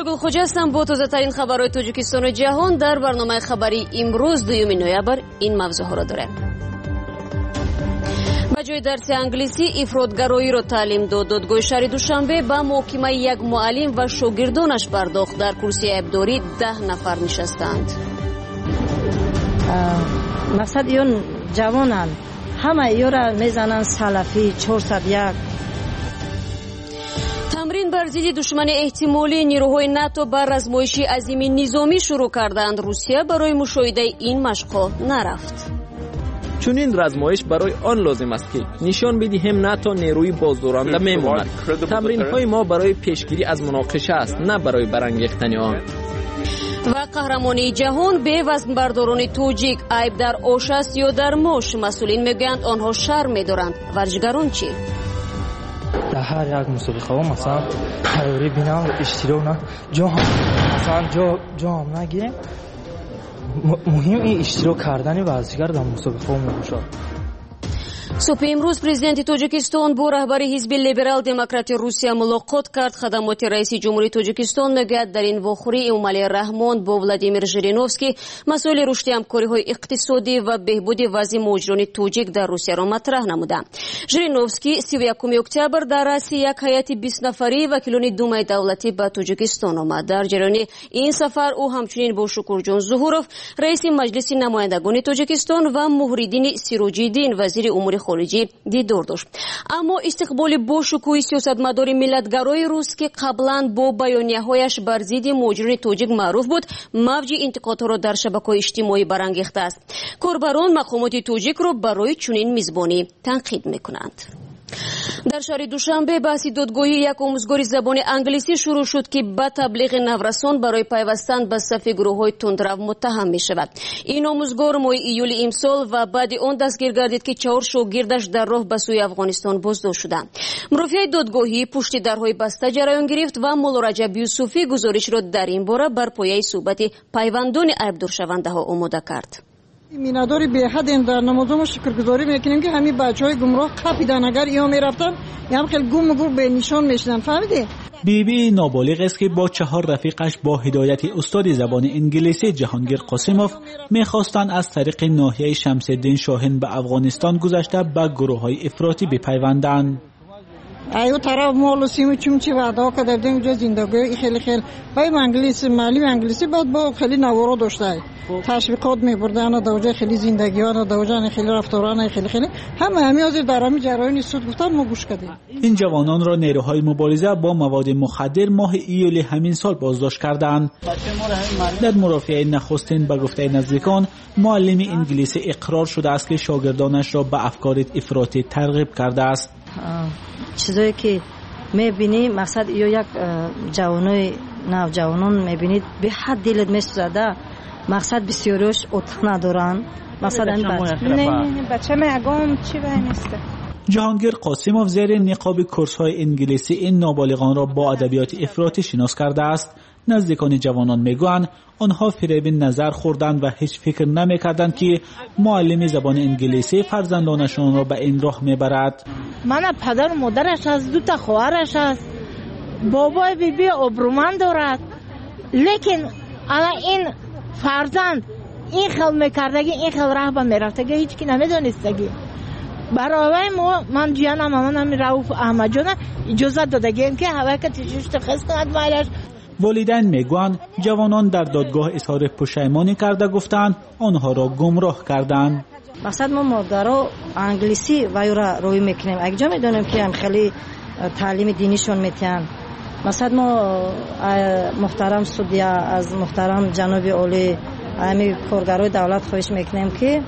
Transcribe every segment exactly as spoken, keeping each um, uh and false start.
گل خوجه هستم با تازه ترین خبرهای تاجیکستان و جهان. در برنامه خبری امروز دوم نوامبر این موضوع ها را داریم. با جای درس انگلیسی افراطگرایی را تعلیم داد. دادگاه شهر دوشنبه با محاکمه یک معلم و شاگردانش پرداخت. در کرسی عیبداری ده نفر نشستند. مقصد ایون جوانان همه ایورا میزنن سلفی چهارصد و یک. تمرین بر ضد دشمن احتمالی نیروهای ناتو بر آزمایش عظیم نظامی شروع کردند. روسیه برای مشاهده این مشق‌ها نرفت. چون این آزمایش برای آن لازم است که نشان بدهیم ناتو نیروی بازدارنده میماند. تمرین های ما برای پیشگیری از مناقشه است، نه برای برانگیختن آن. و قهرمانی جهان به وزن برداران توجیک عیب در آش است یا در ماش؟ مسئولین میگویند آنها شرم می‌دارند. ورزشگران چی؟ در هر یک مسابقه ها مثلا قراری بینم اشتراک نه جا هم مثلا جا جا هم نگیریم. مهم این اشتراک کردن ورزشگر در مسابقه ها میباشد. صبح امروز پرزیدنت تاجیکستان با رهبر حزب لیبرال دموکرات روسیه ملاقات کرد. خدمات رئیس جمهوری تاجیکستان میگوید در این واخوری امالی رحمان با ولادیمیر ژیرینوفسکی مسئول رشد همکاری‌های اقتصادی و بهبود وضع مهاجران توجیک در روسیه را مطرح نموده. ژیرینوفسکی سی و یکم اکتبر در رأس یک هیئت بیست نفری وکیلان دومای دولتی به تاجیکستان آمد. در جریان این سفر او همچنین با شکورجان ظهوروف رئیس مجلس نمایندگان تاجیکستان و مهرالدین سیروجیدین وزیر امور خارجی دیدار داشت. اما استقبال با شکوه سیاستمدار ملتگرای روس که قبلا با بیانیه‌هایش بر ضد مهاجران توجیک معروف بود، موج انتقادها را در شبکه‌های اجتماعی برانگیخته است. کاربران مقامات توجیک را برای چنین میزبانی تنقید میکنند. در شهر دوشنبه بحث دادگاهی یک آموزگار زبان انگلیسی شروع شد که با تبلیغ نورسان برای پیوستن به صف گروه‌های تندرو متهم می شود. این آموزگار ماه ایول امسال و بعد آن دستگیر گردید که چهار شاگردش در راه به سوی افغانستان بازداشت شدند. مرافع دادگاهی پشت درهای بسته جریان گرفت و مولا رجب یوسفی گزارش را در این باره بر پایه صحبت پیوندان عیبدار شونده ها آماده کرد. میناداری به حد در نمازمون شکرگزاری میکنیم که همین بچهای گمراه قپیدن. اگر اینا میرفتن هم خیلی گم گور به نشان میشدن. فهمیدی؟ بیبی نابالغ است که با چهار رفیقش با هدایت استاد زبان انگلیسی جهانگیر قاسموف میخواستند از طریق ناحیه شمس الدین شاهین به افغانستان گذشته به گروه‌های افراطی بپیوندند. ایو طرف مال و سیم چون چی وعده کرده بودن اونجا زندگی خیلی خیلی های انگلیسی معلم انگلیسی بعد با خیلی نوارا داشته تشویقات میبردن دوجه خیلی زندگیان دوجه خیلی رفتاران خیلی خیلی همه همین از در همین جریان سود گفتن ما گوش کردیم. این جوانان را نیروهای مبارزه با مواد مخدر ماه ایول همین سال بازداشت کردند. در مرافعه نخستین به گفته نزدیکان معلم انگلیسی اقرار شده است که شاگردانش را به افکار افراطی ترغیب کرده است. چیزایی که میبینی مقصد ایو یک جوانای نوجوانان میبینید به حد دلت میسوزه. مقصد بسیاریش اتق ندارن. مقصد این بچه نه بچه میگم چی به نیسته. جهانگیر قاسموف زیر نقاب کورس‌های انگلیسی این نابالغان را با ادبیات افراطی شناس کرده است. نزدیکان جوانان میگویند آنها فریب نظر خوردند و هیچ فکر نمیکردند که معلم زبان انگلیسی فرزندانشان را به این راه میبرد. من پدر و مادرش از دو تا خواهرش است. بابای بی بی ابرومند دارد. لیکن الان این فرزند این خیل میکردگی این خیل راه به میرفتگی هیچ کی نمیدونستگی. برای ما من جیانم مامانم رؤوف احمد جان اجازه دادگیم که هوا که تیجوش تخص کند مایلش. والدین میگویند جوانان در دادگاه اظهار پشیمانی کرده گفتند آنها را گمراه کردند. مقصد ما مادرها انگلیسی و یورا روی میکنیم. اگه جا میدونیم که هم خیلی تعلیم دینیشون میتین. مقصد ما محترم سودیا از محترم جناب عالی همین کارگرای دولت خواهش میکنیم که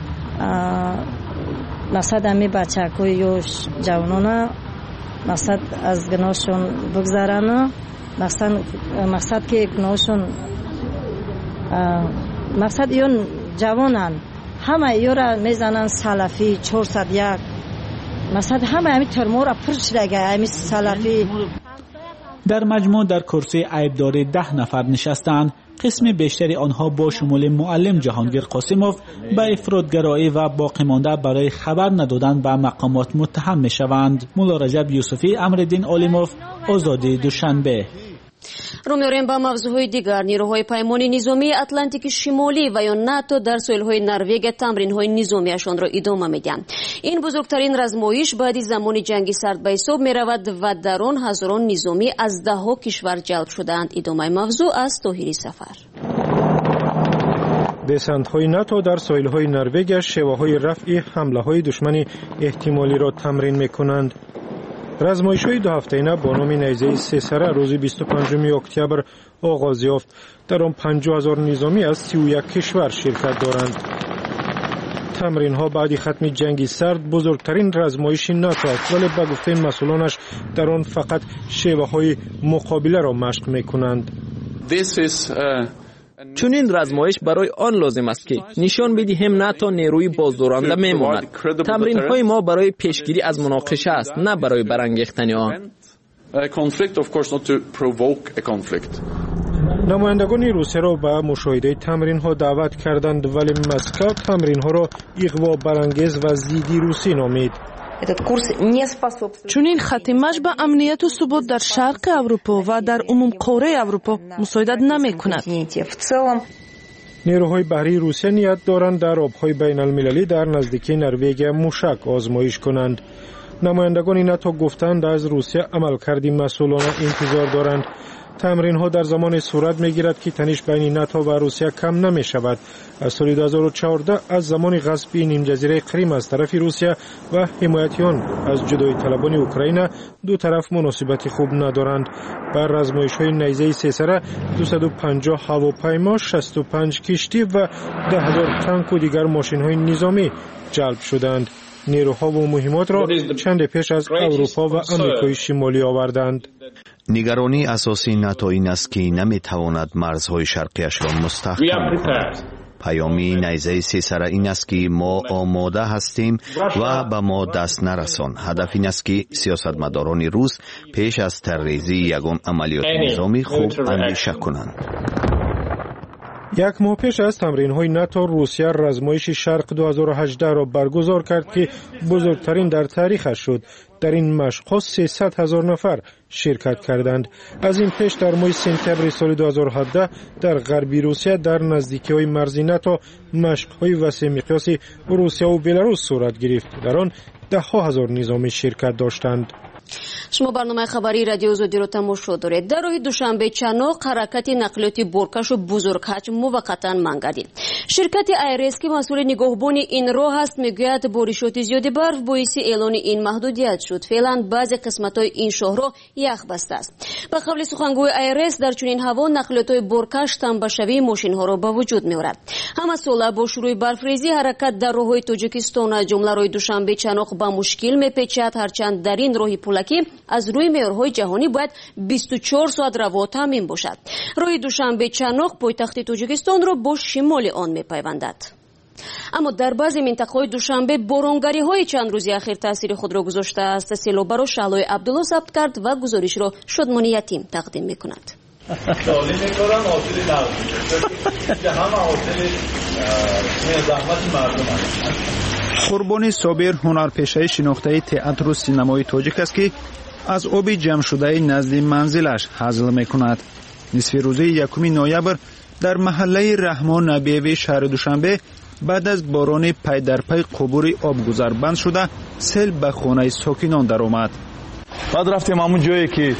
مقصد همی بچه‌های یا جوانان مقصد از گناهشون بگذرن. مقصد مقصد که گناهشون مقصد ایون جوانان همه ایورا میزنن سلفی چهارصد و یک. مقصد همه همین ترمور پرش لگه همین سلفی. در مجموع در کرسی عیبداری ده نفر نشستند. قسم بیشتری آنها با شمول معلم جهانگیر قاسموف به افراطگرایی و باقی مانده برای خبر ندادن به مقامات متهم می شوند. مولا رجب یوسفی، امرالدین عالموف، آزادی دوشنبه. رو می‌آوریم با موضوعهای دیگر. نیروهای پیمان نظامی اتلانتیک شمالی و یا ناتو در ساحل‌های نروژ تمرین‌های نظامیشان را ادامه می‌دهند. این بزرگترین رزمایش بعد از زمان جنگ سرد به حساب می‌رود و در آن هزاران نظامی از ده‌ها کشور جلب شده‌اند. ادامه موضوع از طاهری سفر. دسانت‌های ناتو در ساحل‌های نروژ شیوه‌های رفع حمله‌های دشمن احتمالی را تمرین می‌کنند. رزمایش‌های دو هفته‌ای با نام نیزه سه سره روز بیست و پنجم اکتبر آغاز یافت. در آن پنجاه هزار نظامی از سی و یک کشور شرکت دارند. تمرین‌ها بعد ختم جنگ سرد بزرگترین رزمایش ناتو است، ولی به گفته مسئولانش در آن فقط شیوه‌های مقابله را مشق می‌کنند. چون این رزمایش برای آن لازم است که نشان بدهیم ناتو نیروی بازدارنده میماند. تمرین های ما برای پیشگیری از مناقشه است، نه برای برانگیختن آن. نمایندگان روسیه را به مشاهده تمرین ها دعوت کردند، ولی مسکو تمرین ها را اغوا برانگیز و ضد روسی نامید. چون این ختمش به امنیت و ثبات در شرق اروپا و در عموم قاره اروپا مساعدت نمی کند. نیروهای بحری روسیه نیت دارند در آبهای بین المللی در نزدیکی نروژ موشک آزمایش کنند. نمایندگان ناتو گفتند از روسیه عملکرد مسئولانه انتظار دارند. تمرین ها در زمان صورت می گیرد که تنش بین ناتو و روسیه کم نمی شود. از سال دو هزار و چهارده از زمان غصب نیم جزیره کریم از طرف روسیه و حمایت آن از جدایی طلبان اوکراین دو طرف مناسبت خوب ندارند. بر رزمایش های نیزه سه سره دویست و پنجاه هواپیما، شصت و پنج کشتی و ده هزار تانک و دیگر ماشین های نظامی جلب شدند. نیروها و مهمات را چند پیش از اروپا و آمریکای شمالی آوردند. نگرانی اساسی ناتو این است که نمیتواند مرزهای شرقیش را مستحکم کند. پیامی نیزه سه سره این است که ما آماده هستیم و به ما دست نرسان. هدف این است که سیاستمداران روس پیش از ترریزی یگان عملیات نظامی خوب اندیشه کنند. یک ماه پیش از تمرین های ناتو روسیه رزمایش شرق دو هزار و هجده را برگزار کرد که بزرگترین در تاریخ شد. در این مشق سیصد هزار نفر شرکت کردند. از این پیش در ماه سپتامبر سال دو هزار و هفده در غربی روسیه در نزدیکی های مرزی ناتو مشق های وسیع مقیاس روسیه و بلاروس صورت گرفت. در آن ده ها هزار نظامی شرکت داشتند. شما برنامه خبری رادیو زودی رو تماشا دارید. در روز دوشنبه چنوق حرکت نقلیاتی برکش و بزرگ حجم موقتا منع گردید. شرکت ایرس که مسئول نگهبانی این راه است میگوید بارشات زیاد برف باعث اعلان این محدودیت شد. فعلا بعضی قسمت‌های این شهر یخ بسته است. به قول سخنگوی ایرس در چنین هوا نقلیات برکش تنبشوی ماشین‌ها را به وجود می‌آورد. همه ساله با شروع برفریزی حرکت در راه‌های تاجیکستان از جمله روز دوشنبه چنوق با مشکل می‌پیچد، هرچند در این راه پولکی از روی معیارهای جهانی باید بیست و چهار ساعت روا تامین باشد. روی دوشنبه چنوق پایتخت تاجیکستان را با شمال آن می‌پیوندد. اما در بعضی منطقه‌های دوشنبه بارانگاری‌های چند روزی اخیر تاثیر خود را گذاشته است. سیلاب را شهلای عبدالله ثبت کرد و گزارش را شادمانی یتیم تقدیم می‌کند. قربانی صابر هنرپیشه شناخته تئاتر و سینمای تاجیک است که از آب جمع شده نزد منزلش هزل میکند. نصف روز یکم نوامبر در محله رحمان نبیوی شهر دوشنبه بعد از باران پی در پی قبور آبگذر بند شده سیل به خانه ساکنان درآمد. بعد رفتیم همون جایی که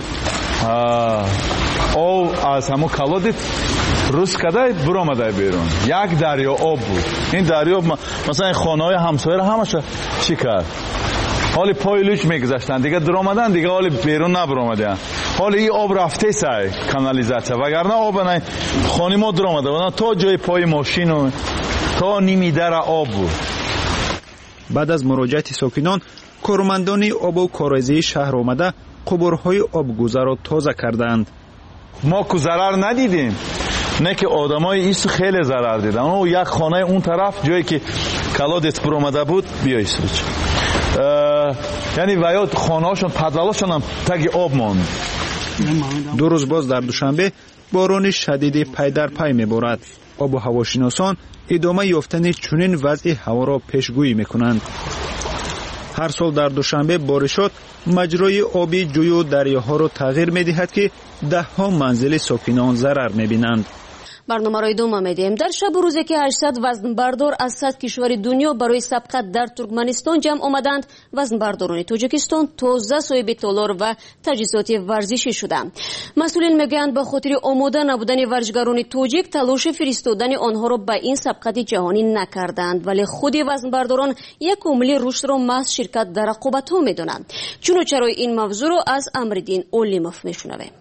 آب از همون کالودت روز کده برآمده بیرون. یک دریا آب بود. این دریا مثلا خانه های همسایه همش چی کرد؟ حالی پای لوچ میگذاشتن دیگه در آمدن دیگه حالی بیرون نبرآمدن. حالی این آب رفته سای کانالیزاسیون وگرنه آب نه خانه ما در آمده بود تا جای پای ماشین و تا نیمی در آب بود. بعد از مراجعت ساکنان کارمندان آب و کاریزی شهر آمده قبورهای آبگذر را تازه کردند. ما کو ضرر ندیدیم، نه که آدمای ایسو خیلی ضرر دیدن. اون یک خانه اون طرف جایی که کلادت بر آمده بود بیای سوچ یعنی ویات خانه‌هاشون پدلاشون هم تگ آب ماند. دو روز باز در دوشنبه باران شدید پی در پی میبارد. آب و هواشناسان ادامه یافتن چنین وضع هوا را پیشگویی میکنند. هر سال در دوشنبه بارشات مجرای آبی جوی و دریاها را تغییر می‌دهد که ده ها منزل ساکنان ضرر می‌بینند. برنامه را ادامه میدیم. در شب و روزی که هشتصد وزن بردار از صد کشور دنیا برای سبقت در ترکمنستان جمع آمدند، وزن برداران تاجیکستان تازه صاحب تالار و تجهیزات ورزشی شدند. مسئولین میگویند به خاطر آماده نبودن ورزشکاران تاجیک تلاش فرستادن آنها را به این سبقت جهانی نکردند، ولی خود وزن برداران یک عامل رشد را محض شرکت در رقابت‌ها می‌دانند. چون و چرای این موضوع را از امرالدین اولیموف میشنویم.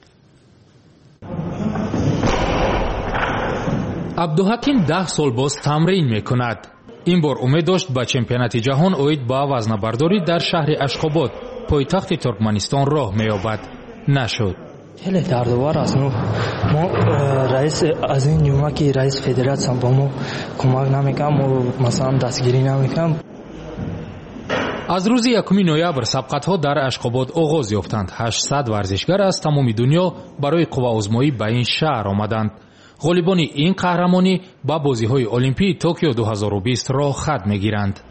عبدالحکیم ده سال باز تمرین میکند. این بار امید داشت با چمپیونات جهان اوید با وزنه‌برداری در شهر اشخاباد پایتخت ترکمنستان راه می‌یابد. نشد. خیلی دردآور است. ما رئیس از این نیومه که رئیس فدراسیون با ما کمک نمیکنم و مثلا دستگیری نمیکنم. از روز یکم نوامبر سبقت‌ها در اشخاباد آغاز یافتند. هشتصد ورزشکار از تمام دنیا برای قوه‌آزمایی به این شهر آمدند. غالبان این قهرمانی با بازی‌های المپیک توکیو دو هزار و بیست را خط می‌گیرند.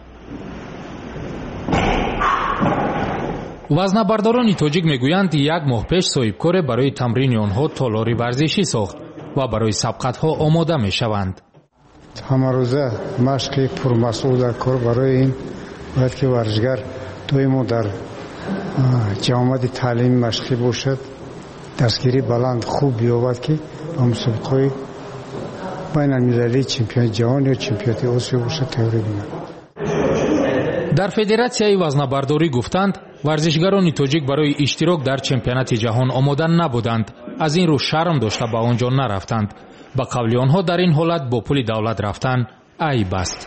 وزنه‌برداران تاجیک میگویند یک ماه پیش صاحبکار برای تمرین آنها تالار ورزشی ساخت و برای سبقت‌ها آماده می‌شوند. همه روزه مشق پرمسئول در کار برای این باید که ورزشگر دویم در جامعه تعلیم مشقی باشد، دستگیری بلند خوب بیابد که مسابقه بین المللی چمپیون جهان یا چمپیونات آسیا باشد تیاری بینند. در فدراسیون وزنه‌برداری گفتند ورزشکاران تاجیک برای اشتراک در چمپیونات جهان آماده نبودند، از این رو شرم داشته به آنجا نرفتند. با قول آنها در این حالت با پول دولت رفتن عیب است.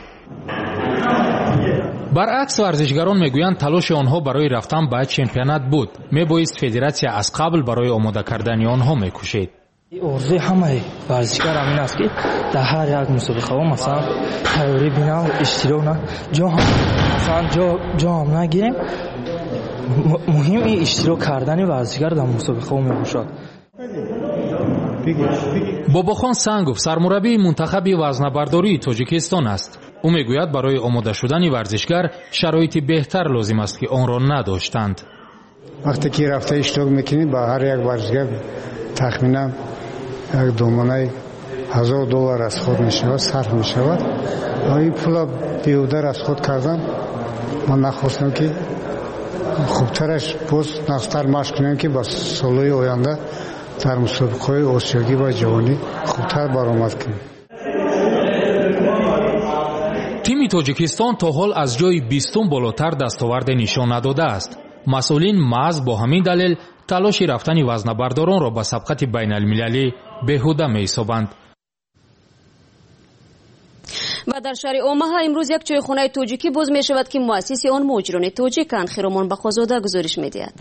برعکس ورزشکاران میگویند تلاش آنها برای رفتن به چمپیونات بود، میبایست فدراسیون از قبل برای آماده کردن آنها میکوشید. آرزوی همه ورزشکار همین است که در هر یک مسابقه ها مثلا تیاری بینم اشتراک نه جا هم مثلا جا جا هم نگیریم. مهم این اشتراک کردن ورزشکار در مسابقه ها میباشد. باباخان سنگوف سرمربی منتخب وزنه‌برداری تاجیکستان است. او میگوید برای آماده شدن ورزشکار شرایط بهتر لازم است که آن را نداشتند. وقتی که رفته اشتراک میکنید با هر یک ورزشکار تخمینا یک دومانه هزار دلار از خود میشود صرف میشود. این پول بیهوده از خود کردن من نخواستم که خوبترش باز نختر مشق کنیم که با سالهای آینده در مسابقه آسیایی و جهانی خوبتر برآمد کنیم. تیم تاجیکستان تا حال از جای بیستم بالاتر دستاورد نشان نداده است. مسئولین محض با همین دلیل تلاش رفتن وزنه‌برداران را به سبقت بین المللی بیهوده می‌حسابند. و در شهر اوماها امروز یک چایخانه تاجیکی باز می شود که مؤسس آن مهاجران تاجیکند. خیرمان بخوازاده گزارش می‌دهد.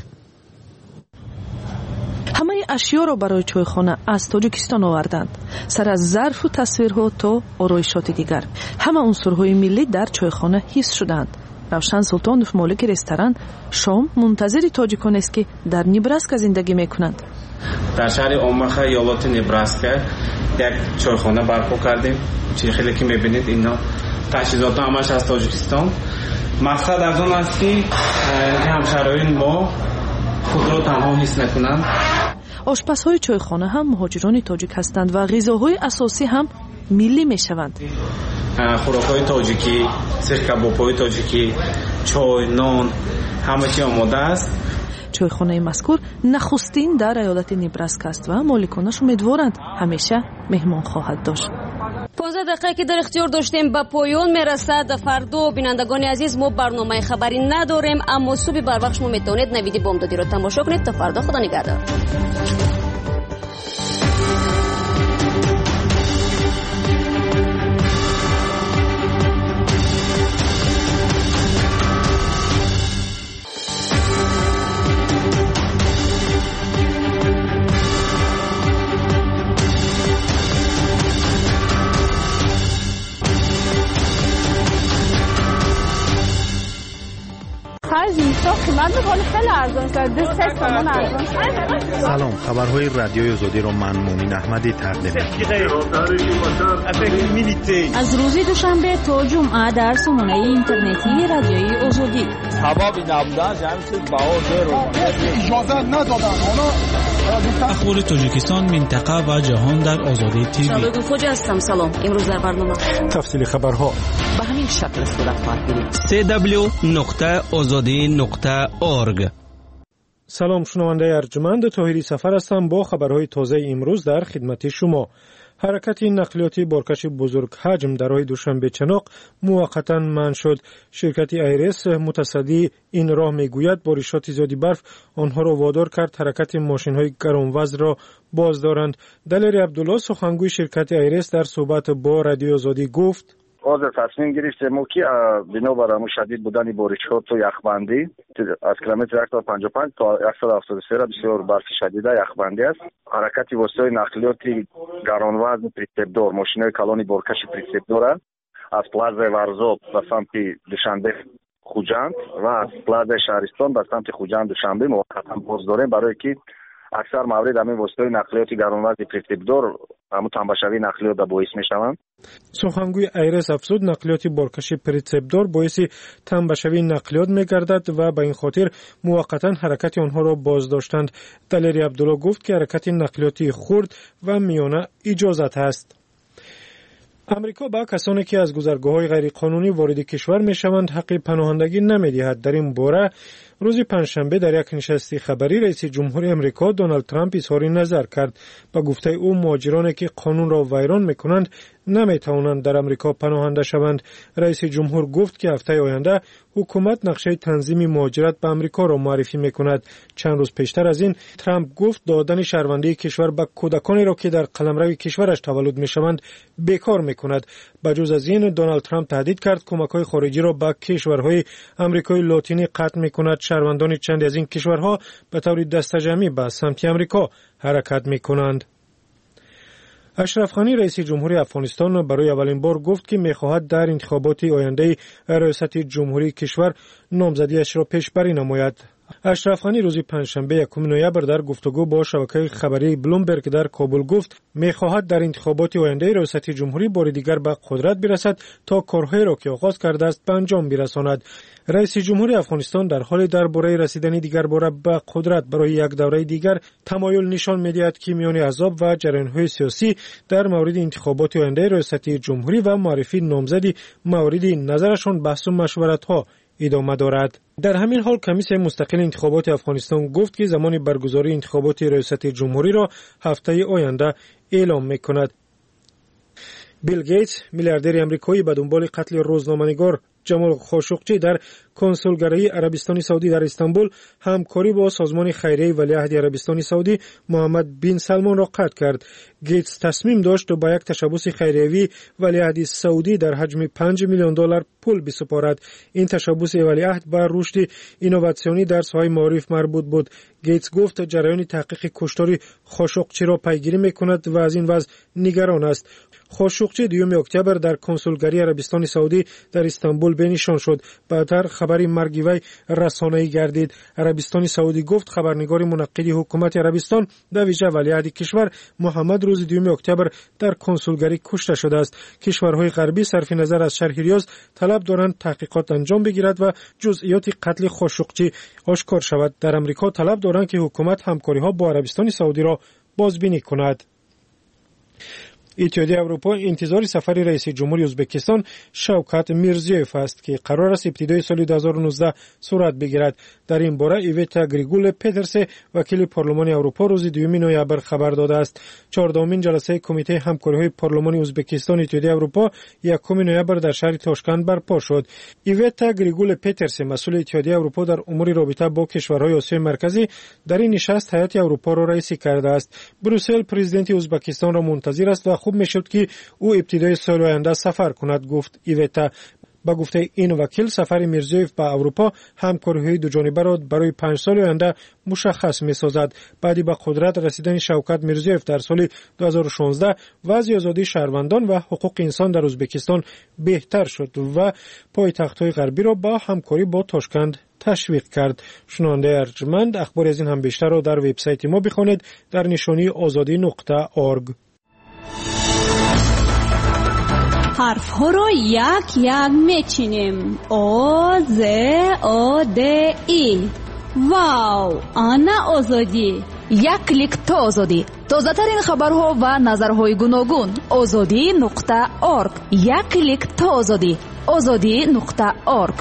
همه اشیا را برای چایخانه از تاجیکستان آوردند، سر از ظرف و تصویرها تا آرایشات دیگر. همه عنصرهای ملی در چایخانه حفظ شدند. روشن سلطانوف مالک رستوران شام منتظر تاجیکان است که در نبراسکا زندگی میکنند. در شهر اوماها ایالت نبراسکا یک چایخانه برپا کردیم. چه خیلی که میبینید اینا تجهیزات همش از تاجیکستان. مقصد از اون است که همشهران ما خود را تنها حس نکنند. آشپزهای چایخانه هم مهاجران تاجیک هستند و غذاهای اساسی هم ملی میشوند. خوراک‌های تاجیکی، سیخ کباب‌های تاجیکی، چای، نان، همه چی آماده است. چایخانه مذکور نخستین در ایالت نبراسکا است و مالکانش امیدوارند همیشه مهمان خواهد داشت. پانزده دقیقه که در اختیار داشتیم به پایان میرسد. فردا بینندگان عزیز ما برنامه خبری نداریم، اما صبح بر وقت شما میتونید نوید بامدادی را تماشا کنید. تا فردا، خدا نگهدار. سلام، خبرهای رادیوی آزادی را من مومن احمدی تقدیم از روز دوشنبه تا جمعه در سامانه اینترنتی رادیوی آزادی آزادی. سبب نبودن همین چیز بهادر رو اجازه ندادن. اخبار تاجیکستان، منطقه و جهان در آزادی تیوی. شالوی خوجا هستم. سلام. امروز در برنامه تفصیل خبرها به همین شکل صورت خواهد گرفت. سی دبلیو نقطه آزادی نقطه اورگ. سلام، شنونده ارجمند، طاهری سفر هستم با خبرهای تازه امروز در خدمت شما. حرکت نقلیاتی بارکش بزرگ حجم در راه دوشنبه چناق موقتا منع شد. شرکت ایرس متصدی این راه میگوید بارشات زیادی برف آنها را وادار کرد حرکت ماشین‌های گرانوزن را باز دارند. دلیر عبدالله سخنگوی شرکت ایرس در صحبت با رادیو آزادی گفت: حاضر تصمیم گرفتیم که بنابر امو شدید بودن بارشات و یخبندی از کیلومتر صد و پنجاه و پنج تا صد و هفتاد و سه بسیار برف شدید یخبندی است. حرکت واسطه نقلیاتی گرانوزن پریسپدور ماشین‌های کلانی بارکش پریسپدور از پلازای ورزاب به سمت دوشنبه خوجند و از پلازای شهرستان به سمت خوجند دوشنبه موقتا باز داریم برای که اکثر مورد همین واسطه نقلیاتی گرانوزن پریسپدور همون تنبشوی نقلیات باعث میشوند. سخنگوی ایرس افزود نقلیات بارکش پریسپدور باعث تنبشوی نقلیات میگردد و به این خاطر موقتا حرکت آنها را باز داشتند. دلیر عبدالله گفت که حرکت نقلیاتی خرد و میانه اجازت است. امریکا با کسانی که از گذرگاه‌های غیرقانونی وارد کشور میشوند حق پناهندگی نمیدهد. در این باره روز پنجشنبه در یک نشست خبری رئیس جمهور امریکا دونالد ترامپ اظهار نظر کرد. با گفته او مهاجرانی که قانون را ویران میکنند نمیتوانند در امریکا پناهنده شوند. رئیس جمهور گفت که هفته آینده حکومت نقشه تنظیم مهاجرت به امریکا را معرفی میکند. چند روز پیشتر از این ترامپ گفت دادن شهروندی کشور به کودکانی را که در قلمرو کشورش تولد میشوند بیکار میکند. بجز از این دونالد ترامپ تهدید کرد کمک‌های خارجی را به کشورهای آمریکای لاتینی قطع میکند. شهروندان چند از این کشورها به طور دسته‌جمعی به سمت امریکا حرکت میکنند. اشرف غنی رئیس جمهوری افغانستان برای اولین بار گفت که می‌خواهد در انتخابات آینده ریاست جمهوری کشور نامزدیش را پیشبری نماید. اشرف غنی روز پنجشنبه یکم نوامبر در گفتگو با شبکه خبری بلومبرگ در کابل گفت می‌خواهد در انتخابات آینده ریاست جمهوری بار دیگر به قدرت برسد تا کارهایی را که آغاز کرده است به انجام برساند. رئیس جمهوری افغانستان در حال درباره رسیدن دیگر بار به قدرت برای یک دوره دیگر تمایل نشان می‌دهد که میان احزاب و جریان‌های سیاسی در مورد انتخابات آینده ریاست جمهوری و معرفی نامزدی مورد نظرشان بحث و مشورت‌ها ادامه دارد. در همین حال کمیسیون مستقل انتخابات افغانستان گفت که زمان برگزاری انتخابات ریاست جمهوری را هفته آینده اعلام می‌کند. بیل گیتس میلیاردر آمریکایی به دنبال قتل روزنامه‌نگار جمال خاشقچی در کنسولگری عربستان سعودی در استانبول همکاری با سازمان خیریه ولیعهد عربستان سعودی محمد بن سلمان را قطع کرد. گیتس تصمیم داشت با یک تشبث خیریوی ولیعهد سعودی در حجم پنج میلیون دلار پول بسپارد. این تشبث ولیعهد به رشد اینوواسیونی در ساحه معارف مربوط بود. گیتس گفت جریان تحقیق کشتار خاشقچی را پیگیری می‌کند و از این وضع نگران است. خاشقچی دوم اکتبر در کنسولگری عربستان سعودی در استانبول بنشان شد. بعدتر خبری مرگ وی رسانه‌ای گردید. عربستان سعودی گفت خبرنگار منعقد حکومت عربستان در ویژه ولیعهد کشور محمد روز دوم اکتبر در کنسولگری کشته شده است. کشورهای غربی صرف نظر از شرح ریاض طلب دارند تحقیقات انجام بگیرد و جزئیات قتل خاشقچی آشکار شود. در امریکا طلب دارند که حکومت همکاری‌ها با عربستان سعودی را بازبینی کند. اتحادیه اروپا انتظار سفر رئیس جمهوری ازبکستان شوکت میرزیوف است که قرار است ابتدای سال دو هزار و نوزده صورت بگیرد. در این باره ایویتا گریگول پترس وکیل پارلمان اروپا روز دوم نوامبر خبر داده است. چهاردهمین جلسه کمیته همکاری‌های پارلمان ازبکستان اتحادیه اروپا یکم نوامبر در شهر تاشکند برپا شد. ایویتا گریگول پترس مسئول اتحادیه اروپا در امور رابطه با کشورهای آسیای مرکزی در این نشست هیئت اروپا را رئیسی کرده است. بروسل پرزیدنت ازبکستان را منتظر است و خوب میشد که او ابتدای سال آینده سفر کند، گفت ایویتا. با گفته این وکیل سفر میرزیوف به اروپا همکاری‌های دوجانبه را برای پنج سال آینده مشخص می‌سازد. بعد به قدرت رسیدن شوکت میرزیوف در سال دو هزار و شانزده وضع آزادی شهروندان و حقوق انسان در ازبکستان بهتر شد و پایتخت‌های غربی را با همکاری با تاشکند تشویق کرد. شنونده ارجمند، اخبار از این هم بیشتر را در وبسایت ما بخوانید در نشانی آزادی نقطه اورگ. حرف ها رو یک یک میچینیم. او ز او د ای. واو، آنا آزادی. یک کلیک تا آزادی. تازه ترین خبرها و نظرهای گوناگون. آزادی نقطه اورگ. یک کلیک تا آزادی. آزادی نقطه اورگ.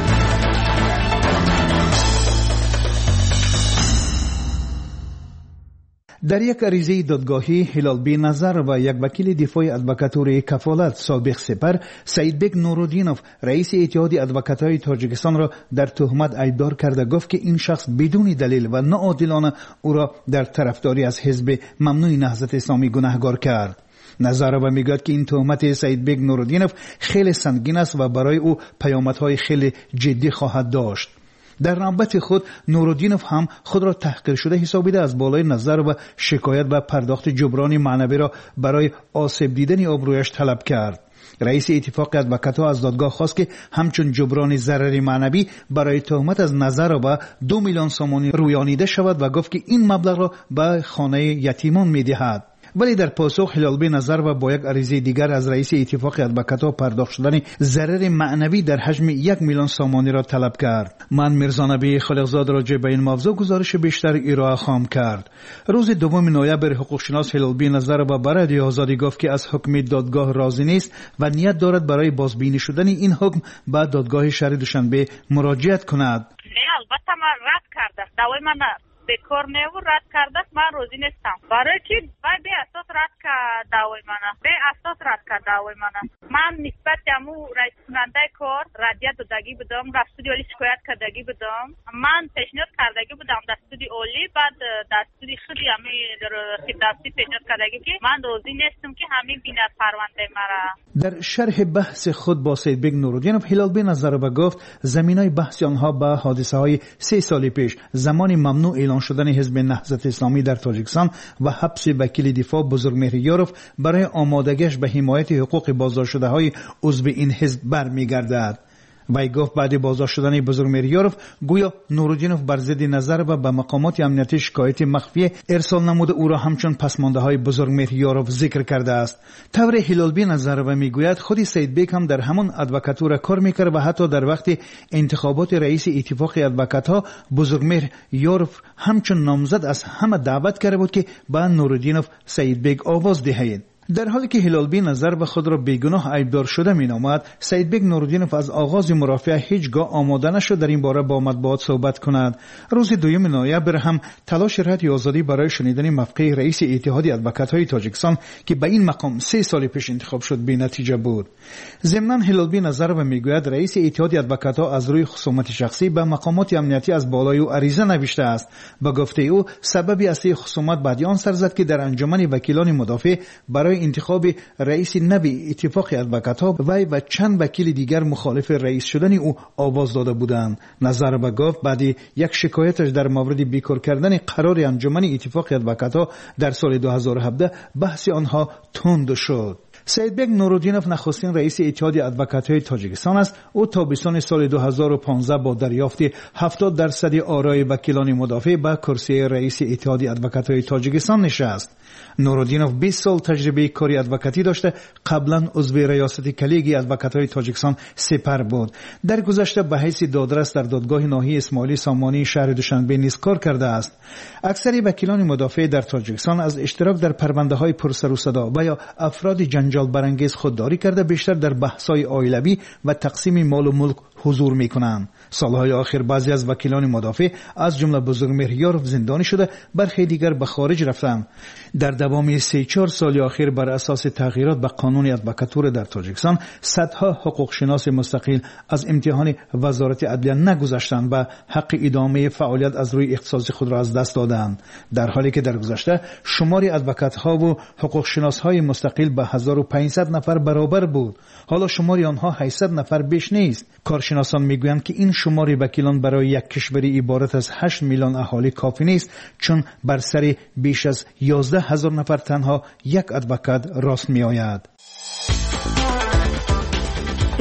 در یک عریضه دادگاهی هلال بی نظر و یک وکیل دفاع ادوکاتور کفالت سابق سپر سعیدبک نورالدینوف رئیس اتحاد ادوکاتای تاجیکستان را در تهمت ایبدار کرده گفت که این شخص بدون دلیل و ناعادلانه او را در طرفداری از حزب ممنوع نهضت اسلامی گناهکار کرد. نظرابه میگوید که این تهمت سعیدبک نورالدینوف خیلی سنگین است و برای او پیامدهای خیلی جدی خواهد داشت. در نوبت خود نورالدینوف هم خود را تحقیر شده حسابیده از بالای نظر و شکایت و پرداخت جبران معنوی را برای آسیب دیدن آبرویش طلب کرد. رئیس اتفاق ادوکاتها از دادگاه خواست که همچون جبران ضرر معنوی برای تهمت از نظر و دو میلیون سومانی رویانیده شود و گفت که این مبلغ را به خانه یتیمان میدهد. ولی در پاسخ هلال بی نظر و با یک عریضه دیگر از رئیس اتفاق ادوکاتها پرداخت شدن ضرر معنوی در حجم یک میلیون سومانی را طلب کرد. من میرزانبی خالقزاد راجع به این موضوع گزارش بیشتر ارائه خواهم کرد. روز دوم نوامبر حقوقشناس هلال بی نظر و برادی آزادی گفت که از حکم دادگاه راضی نیست و نیت دارد برای بازبینی شدن این حکم به دادگاه شهر دوشنبه مراجعت کند. البته من رد کرده دعوای من بکار نیو رد کرده من روزی نیستم برای چی باید به اساس رد کرد دعوای من به اساس رد کرد دعوای من من نسبت امو رئیس کننده کار ردیت دادگی بودم دستوری اولی شکایت کردگی بودم من پیشنهاد کردگی بودم دستوری اولی بعد دستوری خودی همی رسید دستی پیشنهاد کردگی که من روزی نیستم که همین بیند پرونده مرا. در شرح بحث خود با سعیدبک نورالدینوف هلال بی نظر به گفت زمینای بحث آنها به حادثه های سه سال پیش زمان ممنوع اعلان شدن حزب نهضت اسلامی در تاجیکستان و حبس وکیل دفاع بزرگمهر یاروف برای آمادگیش به حمایت حقوق بازداشت شده های عضو این حزب برمیگردد. وی گفت بعد بازداشت شدن بزرگمهر یاروف گویا نورالدینوف بر ضد نظر و به مقامات امنیتی شکایت مخفی ارسال نموده او را همچون پسمانده های بزرگمهر یاروف ذکر کرده است. طور هلال بی نظر و میگوید خودی سعیدبک هم در همون ادوکاتور کار میکرد و حتی در وقت انتخابات رئیس اتفاق ادوکاتها بزرگمهر یاروف همچون نامزد از همه دعوت کرده بود که به نورالدینوف سعیدبک آواز دهید. در حالی که هلال بی نظر به خود را بیگناه ایبدار شده می نامد، سعیدبک نورالدینوف از آغاز مرافعه هیچگاه آماده نشد در این باره با مطبوعات صحبت کند. روز دوم نوامبر هم تلاش رهبری آزادی برای شنیدن موقع رئیس اتحاد ادوکاتهای تاجیکستان که به این مقام سه سال پیش انتخاب شد بی نتیجه بود. ضمناً هلال بی نظر و میگوید رئیس اتحاد ادوکاتها از روی خصومت شخصی به مقامات امنیتی از بالای او عریضه نوشته است. با گفته او سبب اصلی خصومت بعد آن سر زد که در انجمن وکیلان مدافع برای انتخاب رئیس نوی اتفاق ادوکاتها وی و چند وکیل دیگر مخالف رئیس شدن او آواز داده بودند. نظر به گفت بعد یک شکایتش در مورد بیکار کردن قرار انجمن اتفاق ادوکاتها در سال دو هزار و هفده بحث آنها تند شد. سعیدبک نورالدینوف نخستین رئیس اتحاد ادوکاتهای تاجیکستان است. او تابستان سال دو هزار و پانزده با دریافت هفتاد درصد آرای وکیلان مدافع به کرسی رئیس اتحاد ادوکاتهای تاجیکستان نشست. نورالدینوف بیست سال تجربه کاری ادوکاتی داشته. قبلا عضو ریاست کلیگی ادوکاتهای تاجیکستان سپر بود. در گذشته به حیث دادرس در دادگاه ناحیه اسماعیلی سامانی شهر دوشنبه نیز کار کرده است. اکثر وکیلان مدافع در تاجیکستان از اشتراک در پرونده‌های پرسر و صدا و یا افراد جنجال برانگیز خودداری کرده بیشتر در بحث‌های عائلوی و تقسیم مال و ملک حضور می‌کنند. سالهای آخر بعضی از وکیلان مدافع از جمله بزرگمهر یاروف زندانی شده، برخی دیگر به خارج رفتند. در دوام سه چهار سال اخیر بر اساس تغییرات به قانون ادوکاتور در تاجیکستان صدها حقوق شناس مستقل از امتحان وزارت عدلیه نگذشتند و حق ادامه فعالیت از روی اختصاص خود را از دست دادند، در حالی که در گذشته شمار ادوکات‌ها و حقوق شناس‌های مستقل به هزار و پانصد نفر برابر بود. حالا شمار آنها هشتصد نفر بیش نیست. کارشناسان میگویند که این شمار وکیلان برای یک کشوری عبارت از هشت میلیون اهالی کافی نیست، چون بر سر بیش از یازده هزار نفر تنها یک ادوکات راست می آید.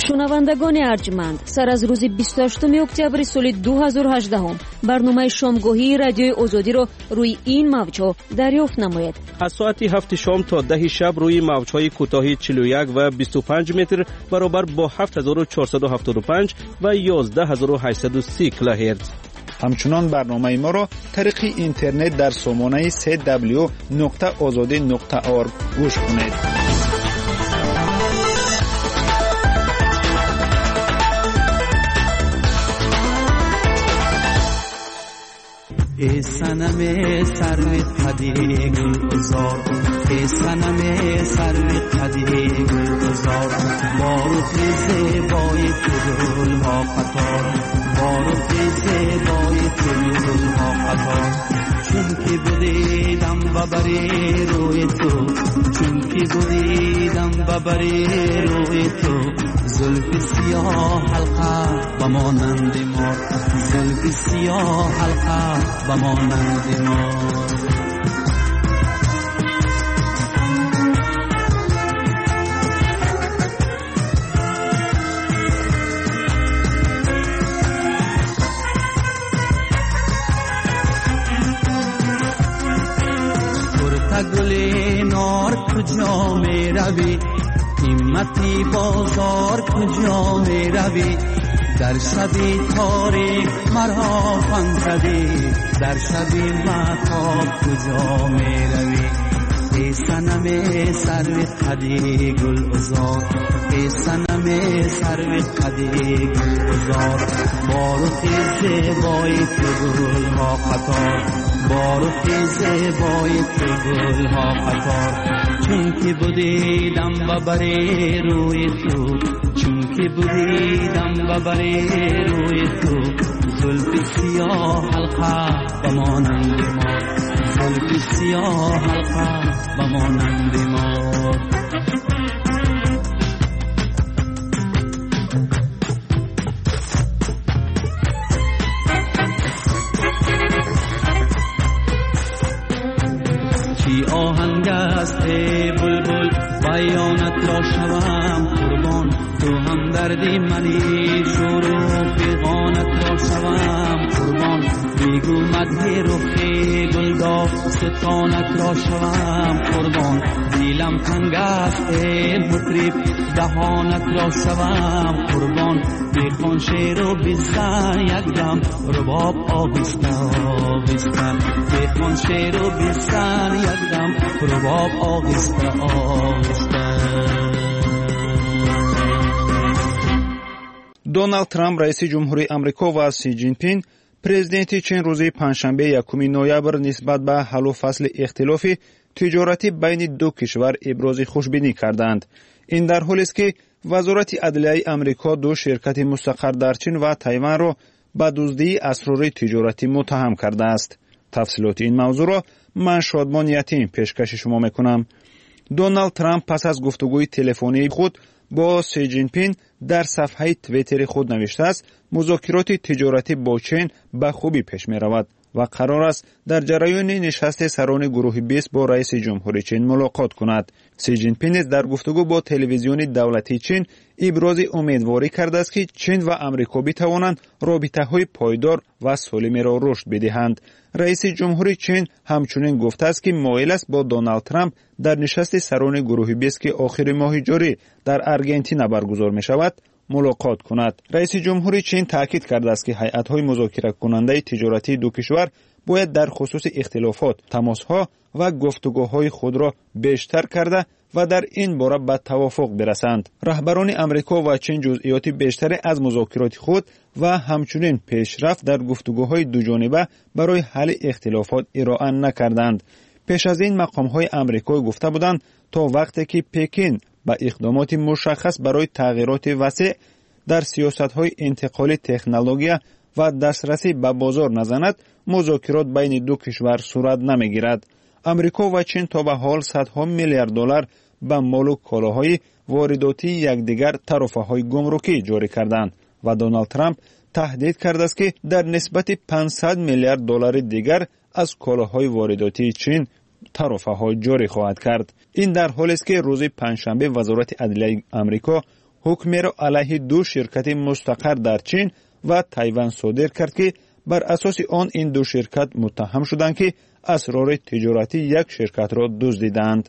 شنوندگان ارجمند، سر از روز بیست و هشتم اکتبر سال دو هزار و هجده برنامه شامگاهی رادیوی آزادی را روی این موج‌ها دریافت نمایید. از ساعت هفت شام تا ده شب روی موج‌های کوتاهی چهل و یک و بیست و پنج متر برابر با هفت هزار و چهارصد و هفتاد و پنج و یازده هزار و هشتصد و سی کیلوهرتز. همچنان برنامه ما را طریق اینترنت در سامانه سه دبلیو نقطه آزادی نقطه اورگ گوش کنید. ای صنم سرو قدی گلزار، ای صنم سرو قدی گلزار، بارو زیبای گل ها قطار، بارو زیبای گل ها قطار، چون که بودیدم ببری روی تو، چون که بودیدم ببری روی تو، زلف سیاه حلقه بمانند مار، زلف سیاه حلقه بمانند مار. گل نار کجا می روی، همتی بازار کجا می روی، در شبی تاریک مرا فنزدی، در شبی مهتاب کجا می روی. ای صنم سرو قدی گل عذار، ای صنم سرو قدی گل عذار، بارو زیبای تو گل ها قطار، بارو زیبای تو گل ها قطار، چون که بودیدم ببری روی تو، چون که بودیدم ببری روی تو، زلف سیاه حلقه بمانند ما، زلف سیاه حلقه بمانند ما. چی آهنگ است ای بلبل بیانت را شوم قربان، تو هم دردی منی شروع پیغانت را شوم قربان، بیگو مدهی رخی گلدار ستانت را شوم قربان، دیلم تنگ است ای مطرب دهانت را شوم قربان، بخوان شعر و بزن یک دم رباب آهسته آهسته، بخوان شعر و بزن یک دم رباب آهسته آهسته. دونالد ترامپ رئیس جمهوری آمریکا و سی جین پینگ президенти чин рӯзи панҷшанбе якуми ноябр нисбат ба ҳаллу фасли ихтилофи тиҷоратӣ байни ду кишвар ибрози хушбинӣ карданд. ин дар ҳолест ки вазорати адлияи амрико ду ширкати мустақар дар чин ва тайванро ба дуздии асрори тиҷоратӣ муттаҳам кардааст. тафсилоти ин мавзӯъро ман шодмон ятим пешкаши шумо мекунам. доналд трамп пас аз гуфтугӯи телефонии худ бо си ҷинпин дар сафҳаи твиттери худ навиштааст музокироти тиҷоратӣ бо чин ба хубӣ пеш меравад ва қарор аст дар ҷараёни нишасти сарони гурӯҳи бист бо раиси ҷумҳури чин мулоқот кунад. си ҷинпин низ дар гуфтугӯ бо телевизиони давлатии чин ибрози умедворӣ кардааст ки чин ва амрико битавонанд робитаҳои пойдор ва солимеро рушд бидиҳанд. раиси ҷумҳури чин ҳамчунин гуфтааст ки моил аст бо доналд трамп дар нишасти сарони гурӯҳи бист ки охири моҳи ҷорӣ дар аргентина баргузор мешавад мулоқот кунад. раиси ҷумҳури чин таъкид кардааст ки ҳайатҳои музокиракунандаи тиҷоратии ду кишвар бояд дар хусуси ихтилофот тамосҳо ва гуфтугӯҳои худро бештар карда ва дар ин бора ба тавофуқ бирасанд. раҳбарони амрико ва чин ҷузъиёти бештаре аз музокироти худ ва ҳамчунин пешрафт дар гуфтугӯҳои дуҷониба барои ҳалли ихтилофот ироа накарданд. пеш аз ин мақомҳои амрико гуфта буданд то вақте ки пекин ба иқдомоти мушаххас барои тағйироти васеъ дар сиёсатҳои интиқоли технология ва дастрасӣ ба бозор назанад музокирот байни ду кишвар сурат намегирад. амрико ва чин то ба ҳол садҳо миллиард доллар ба молу колоҳои воридотии якдигар тарофаҳои гумрукӣ ҷорӣ карданд ва доналд трамп таҳдид кардааст ки дар нисбати панҷсад миллиард доллари дигар аз колоҳои воридотии чин тарофаҳо ҷорӣ хоҳад кард. ин дар ҳолест ки рӯзи панҷшанбе вазорати адлияи амрико حکمی را علیه دو شرکت مستقر در چین و تایوان صادر کرد که بر اساس آن این دو شرکت متهم شدند که اسرار تجارتی یک شرکت را دزدیدند.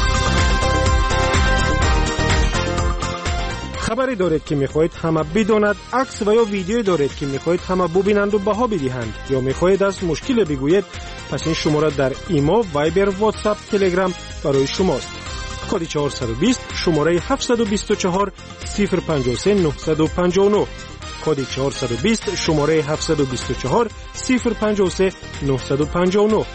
خبری دارید که میخواهید همه بداند، عکس و یا ویدیویی دارید که میخواهید همه ببینند و بها بدهند، یا میخواهید از مشکل بگویید، پس این شماره در ایما، وایبر، واتساپ، تلگرام برای شماست. کد چهارصد و بیست شماره هفتصد و بیست و چهار صفر پنجاه و سه نهصد و پنجاه و نه. کد چهارصد و بیست شماره هفتصد و بیست و چهار صفر پنجاه و سه نهصد و پنجاه و نه.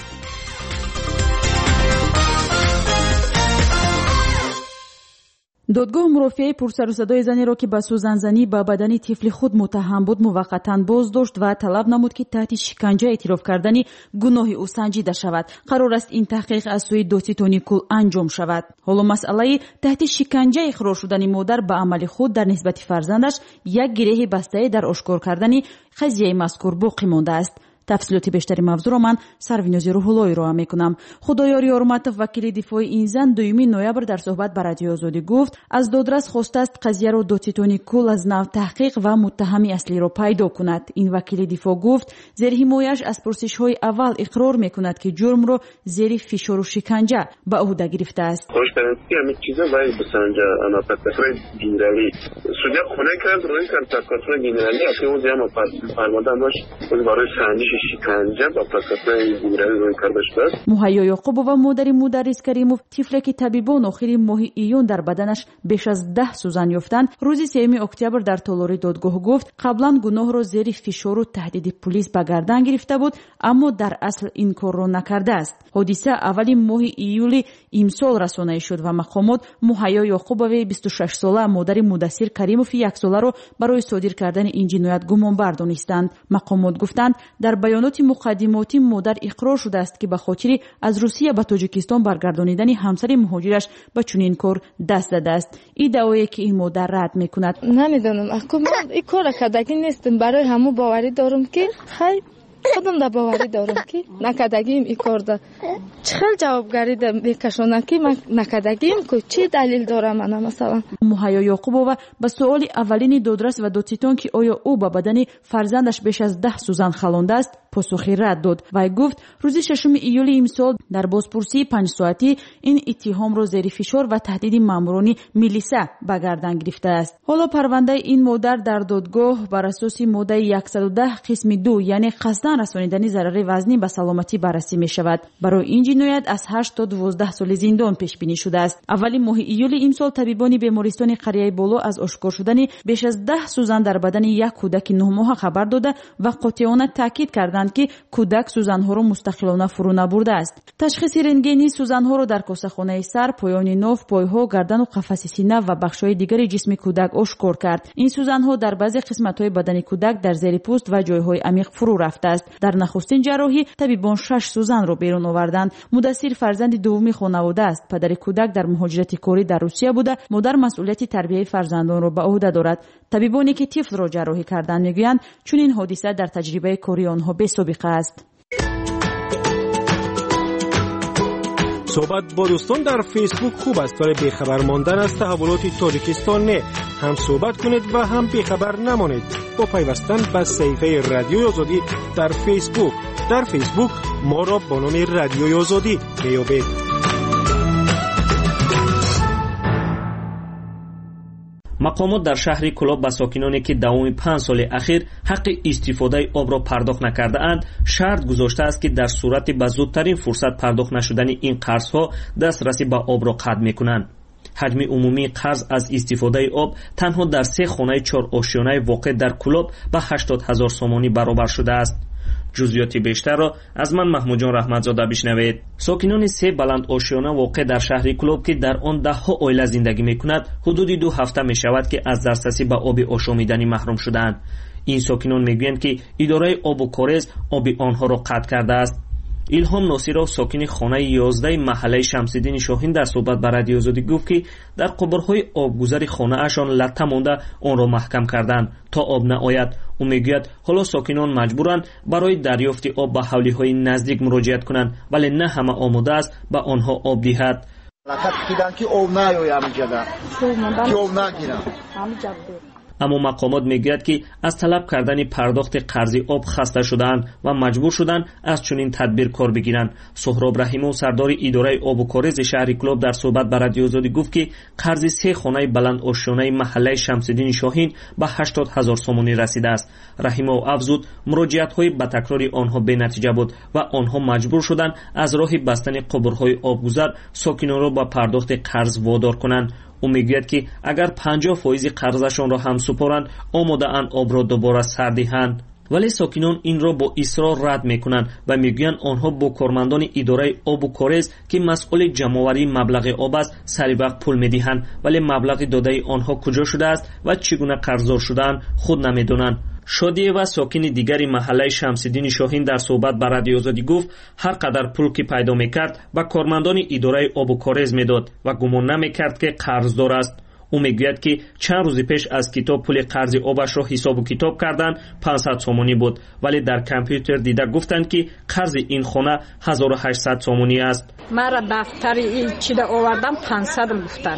دادگاه مرافعه پرسر و صدای زنی را که به سوزنزنی به بدن طفل خود متهم بود موقتا بازداشت و طلب نمود که تحت شکنجه اعتراف کردن گناه او سنجیده شود. قرار است این تحقیق از سوی دوتیتو نیکول انجام شود. حالا مسئله تحت شکنجه اقرار شدن مادر به عمل خود در نسبت فرزندش یک گره بسته در آشکار کردن قضیه مذکور باقی مانده است. تفصیلات بیشتری موضوع را من سرویناز روح‌اللهی را میکنم. خدایاری آرماتوف وکیل دفاع این زن دومی نوامبر در صحبت با رادیو آزادی گفت از دادرس خواسته است قضیه را دوتیتو نیکول از نو تحقیق و متهم اصلی را پیدا کند. این وکیل دفاع گفت زیر حمایش از پرسش‌های اول اقرار میکند که جرم را زیر فشار و شکنجه به عهده گرفته است. خوشترنسی همین چیزا باید بسنجه انا پتفرد جنرالی سودیا خونه کرد روی کرد تکاتفر جنرالی اصلی اون زیام فرمادن باش برای سنجش شکنجه با پتفرد جنرالی روی کرده شده. مهیا یعقوب و مادر مدرس کریموف طفلی که طبیبان آخر ماه ایون در بدنش بیش از ده سوزن یافتند روز سوم اکتبر در تالاری دادگاه گفت قبلا گناه را زیر فشار و تهدید پلیس به گردن گرفته بود اما در اصل این کار را نکرده است. حادثه اولی ماه ایولی امسال رسانه شد و مقامات مهیا یعقوبوی بیست و شش ساله مادر مدثر کریموف یک ساله را برای صادر کردن این جنایت گمانبر دانستند. مقامات گفتند در بیانات مقدماتی مادر اقرار شده است که به خاطر از روسیه به تاجیکستان برگردانیدن همسر مهاجرش به چنین کار دست داده است. این دعایی که این مادر رد میکند. نمیدونم اگه من این کار کردگی نیستم برای همو باوری دارم که خیلی خودم در باوری دارم که نکدگیم این کار ده چخیل جوابگری ده بکشانم که من نکدگیم که چی دلیل دارم من مثلا. مهیا یعقوبووا به سؤال اولین دادرس و دوتیتون که آیا او به بدن فرزندش بیش از ده سوزن خلانده است پاسخی رد داد. وی گفت روز ششم ایولی امسال در بازپرسی پنج ساعتی این اتهام را زیر فشار و تهدید مامورانی میلیسا به گردن گرفته است. حالا پرونده این مادر در دادگاه بر اساس ماده صد و ده قسم دو یعنی قصداً رسانیدن ضرر وزنی به سلامتی بررسی می شود. برای این جنایت از هشت تا دوازده سال زندان پیش بینی شده است. اولی ماه ایولی امسال طبیبان بیمارستان قریه بالا از آشکار شدن بیش از ده سوزن در بدن یک کودک نه ماهه خبر داده و قاطعانه تاکید کردند که کودک سوزن‌ها را مستقلانه فرو نبرده است. تشخیص رنتگنی سوزن‌ها را در کاسه‌خانه سر، پایان ناف، پای‌ها، گردن و قفس سینه و بخش‌های دیگر جسم کودک آشکار کرد. این سوزن‌ها در بعضی قسمت‌های بدن کودک در زیر پوست و جای‌های عمیق فرو رفته است. در نخستین جراحی طبیبان شش سوزن را بیرون آوردند. مدثر فرزند دومی خانواده است. پدر کودک در مهاجرت کاری در روسیه بوده. مادر مسئولیت تربیت فرزندان را به عهده دارد. طبیبانی که طفل را جراحی کردند میگویند چون این حادثه در تجربه کاری آنها بی‌سابقه است. صحبت با دوستان در فیسبوک خوب است ولی بیخبر ماندن از تحولات تاجیکستان نه. هم صحبت کنید و هم بیخبر نمانید با پیوستن به صفحه رادیوی آزادی در فیسبوک. در فیسبوک ما را با نام رادیوی آزادی میابید. مقامات در شهر کلاب به ساکنانی که دوام پنج سال اخیر حق استفاده آب را پرداخت نکرده اند شرط گذاشته است که در صورت به زودترین فرصت پرداخت نشدن این قرضها دسترسی به آب را قطع میکنند. حجم عمومی قرض از استفاده آب تنها در سه خانه چهار آشیانه واقع در کلاب به هشتاد هزار سومانی برابر شده است. جزئیات بیشتر را از من محمود جان رحمتزاده بشنوید. ساکنان سه بلند آشیانه واقع در شهر کلاب که در آن ده ها عائله زندگی میکند حدود دو هفته می شود که از دسترسی به آب آشامیدنی محروم شدند. این ساکنان میگویند که اداره آب و کاریز آب آنها را قطع کرده است. ایلهام ناصرов ساکن خانه یازده محله شمس‌الدین شاهین در صحبت با رادیو آزادی گفت که در قبرهای آبگذر خانه اشان لطه مانده آن را محکم کردند تا آب نآید. او میگوید حالا ساکنان مجبورند برای دریافت آب به حولی‌های نزدیک مراجعت کنند ولی نه همه آماده است به آنها آب دهد. لقد دیدن که او نیایم جدا که او نگیرم. اما مقامات میگوید که از طلب کردن پرداخت قرض آب خسته شدند و مجبور شدند از چنین تدبیر کار بگیرند. سهراب رحیمو سردار اداره آب و کارز شهر کلوب در صحبت با رادیو آزادی گفت که قرض سه خانه بلند آشیانه محله شمس‌الدین شاهین به هشتاد هزار سومانی رسیده است. رحیمو افزود مراجعت های به تکرار آنها بی نتیجه بود و آنها مجبور شدند از راه بستن قبرهای آبگذر ساکنان را به پرداخت قرض وادار کنند. او میگوید که اگر پنجاه فیصد قرضشان را هم سپارند آماده اند آب را دوباره سر دهند، ولی ساکنان این را با اصرار رد میکنند و میگویند آنها با کارمندان اداره آب و کارز که مسئول جمع‌آوری مبلغ آب است سری وقت پول میدهند، ولی مبلغ داده آنها کجا شده است و چگونه قرضدار شدند خود نمیدانند. شادیه و ساکن دیگری محله شمس‌الدین شاهین در صحبت با رادیو آزادی گفت هر قدر پول که پیدا میکرد به کارمندان اداره آب و کارز میداد و گمان نمیکرد که قرضدار است. او میگوید که چند روز پیش از کتاب پول قرض آبش را حساب و کتاب کردند پانصد سومانی بود، ولی در کامپیوتر دیده گفتند که قرض این خانه هزار و هشتصد سومانی است. مرا دفتر این چیده آوردم پانصد گفتن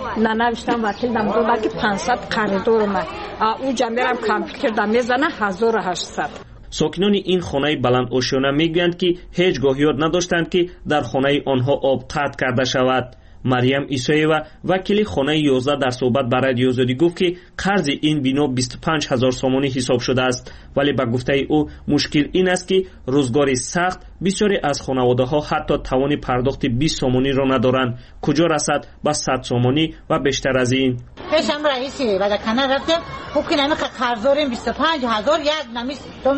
ننوشتم وکیل نمیدونم که پانصد قرضدار من او جمعیرم کامپیوتر دم میزنه هزار و هشتصد. ساکنان این خانه بلند آشیانه میگویند که هیچگاه یاد نداشتند که در خانه آنها آب قطع کرده شود. مریم ایساییوا وکیل خانه یازده در صحبت با رادیو آزادی گفت که قرض این بنا بیست و پنج هزار سومانی حساب شده است، ولی به گفته او مشکل این است که روزگار سخت بسیاری از خانواده ها حتی توان پرداخت بیست سومانی را ندارند، کجا رسد به صد سومانی و بیشتر از این. پیشم رئیسی بعد کنار رفتم خوب که نمی قرضداریم بیست و پنج هزار یک نمی دوم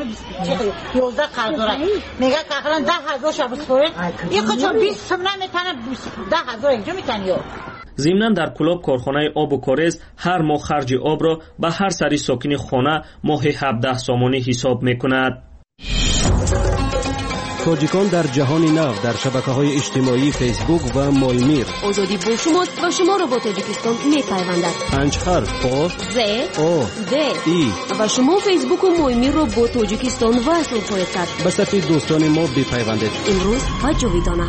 یازده قرضدار میگه که اقلا ده هزار شب سپارین یک کجا بیست سوم نمیتونه ده هزار اینجا میتونی. ضمناً در کلاب کارخانه آب و کارز هر ماه خرج آب را به هر سری ساکن خانه ماهی هفده سومانی حساب میکند. تاجیکان در جهان نو در شبکه‌های اجتماعی فیسبوک و مایمیر. آزادی با شماست و شما را با تاجیکستان می‌پیوندد. پنج حرف آ ز آ د ای و شما فیسبوک و مایمیر را با تاجیکستان وصل خواهید کرد. به صفحه دوستان ما بپیوندید. امروز و جاویدانه.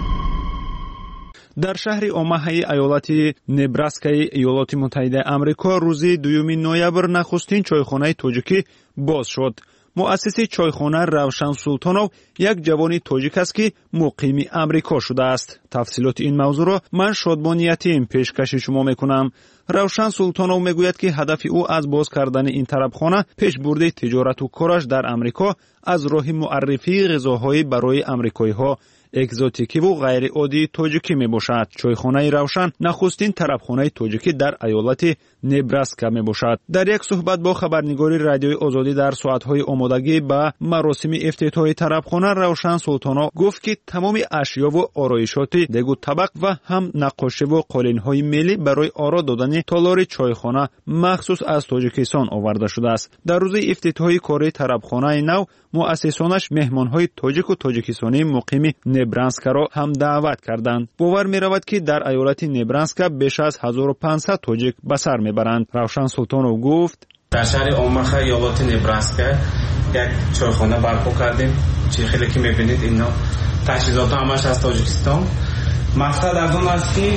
در شهر اوماهای ایالت نبراسکای ایالات متحده آمریکا روز دوم نوامبر نخستین چایخانه تاجیکی باز شد. مؤسس چایخانه روشن سلطانوف یک جوان تاجیک است که مقیم امریکا شده است. تفصیلات این موضوع را من شادمان یتیم پیشکش شما میکنم. روشن سلطانوف میگوید که هدف او از باز کردن این طربخانه پیشبرد تجارت و کارش در امریکا از راه معرفی غذاهای برای امریکایی‌ها اگزوتیکی و غیر عادی تاجیکی می باشد. چایخانه روشن نخستین طربخانه تاجیکی در ایالت نبراسکا می باشد. در یک صحبت با خبرنگار رادیوی آزادی در ساعت‌های آمادگی به مراسم افتتاحی طربخانه روشن سلطانوف گفت که تمام اشیا و آرایشات دگو طبق و هم نقاشی و قالین‌های ملی برای آرا دادن تالار چایخانه مخصوص از تاجیکستان آورده شده است. در روز افتتاحی کار طربخانه نو مؤسسانش مهمان‌های تاجیک و تاجیکستانی مقیم نبراسکا را هم دعوت کردند. باور می رود که در ایالت نبراسکا بیش از هزار و پانصد تاجیک به سر می برند. روشن سلطانوف گفت در شهر اوماها ایالت نبراسکا یک چایخانه برپا کردیم. چه خیلی که می بینید اینا تجهیزات همش از تاجیکستان. مقصد از اون است که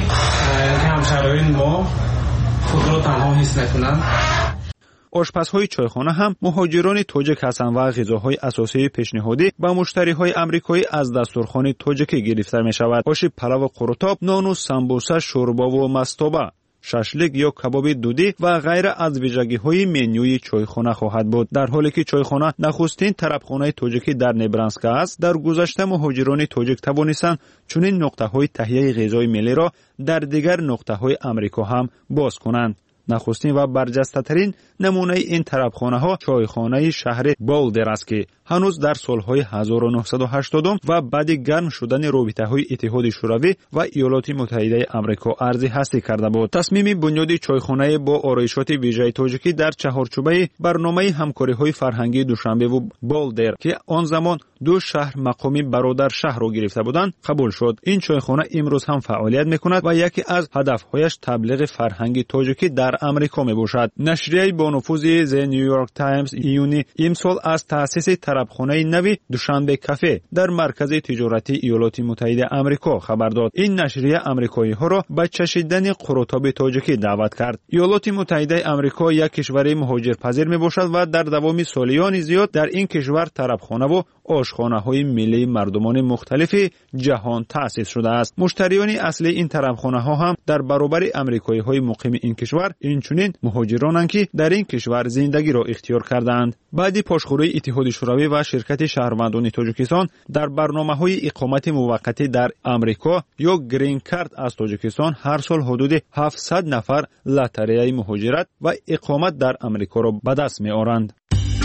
همشهران ما خود را تنها حس نکنند. آشپزهای چایخانه هم مهاجران تاجیک هستند و غذاهای اساسی پیشنهادی به مشتریهای آمریکایی از دسترخوان تاجیکی گرفته می شود. آش پلو و قروتاب، نان و سمبوسه، شوربا و مستابه، ششلیک یا کباب دودی و غیره از ویژگی‌های منیوی چایخانه خواهد بود. در حالی که چایخانه نخستین طربخانه تاجیکی در نبراسکا است، در گذشته مهاجران تاجیک توانستند چنین نقطه‌های تهیه غذای ملی را در دیگر نقطه‌های آمریکا هم باز کنند. نخستین و برجسته‌ترین نمونه این طربخانه ها چایخانه شهر بولدر است که هنوز در سالهای هزار و نهصد و هشتاد و بعد گرم شدن رابطه های اتحاد شوروی و ایالات متحده آمریکا ارزی هستی کرده بود. تصمیم بنیاد چایخانه با آرایشات ویژه تاجیکی در چهارچوبه برنامه همکاری های فرهنگی دوشنبه و بولدر که آن زمان دو شهر مقامی برادر شهر را گرفته بودند قبول شد. این چایخانه امروز هم فعالیت میکند و یکی از هدفهایش تبلیغ فرهنگ تاجیکی در در امریکا میباشد. نشریه با نفوذ The New York Times ایونی امسال از تأسیس طربخانه نوی دوشنبه کافه در مرکز تجارتی ایالات متحده آمریکا خبر داد. این نشریه آمریکایی ها را به چشیدن قروتاب تاجیکی دعوت کرد. ایالات متحده آمریکا یک کشور مهاجرپذیر میباشد و در دوام سالیان زیاد در این کشور طربخانه و آشخانه های ملی مردمان مختلف جهان تأسیس شده است. مشتریان اصلی این طربخانه ها هم در برابر آمریکایی های مقیم این کشور اینچنین مهاجرانند که در این کشور زندگی را اختیار کردند. بعد پاشخوری اتحاد شوروی و شرکت شهروندان تاجیکستان در برنامه های اقامت موقتی در آمریکا یا گرین کارت از تاجیکستان هر سال حدود هفتصد نفر لاتاری مهاجرت و اقامت در آمریکا را به دست می آورند.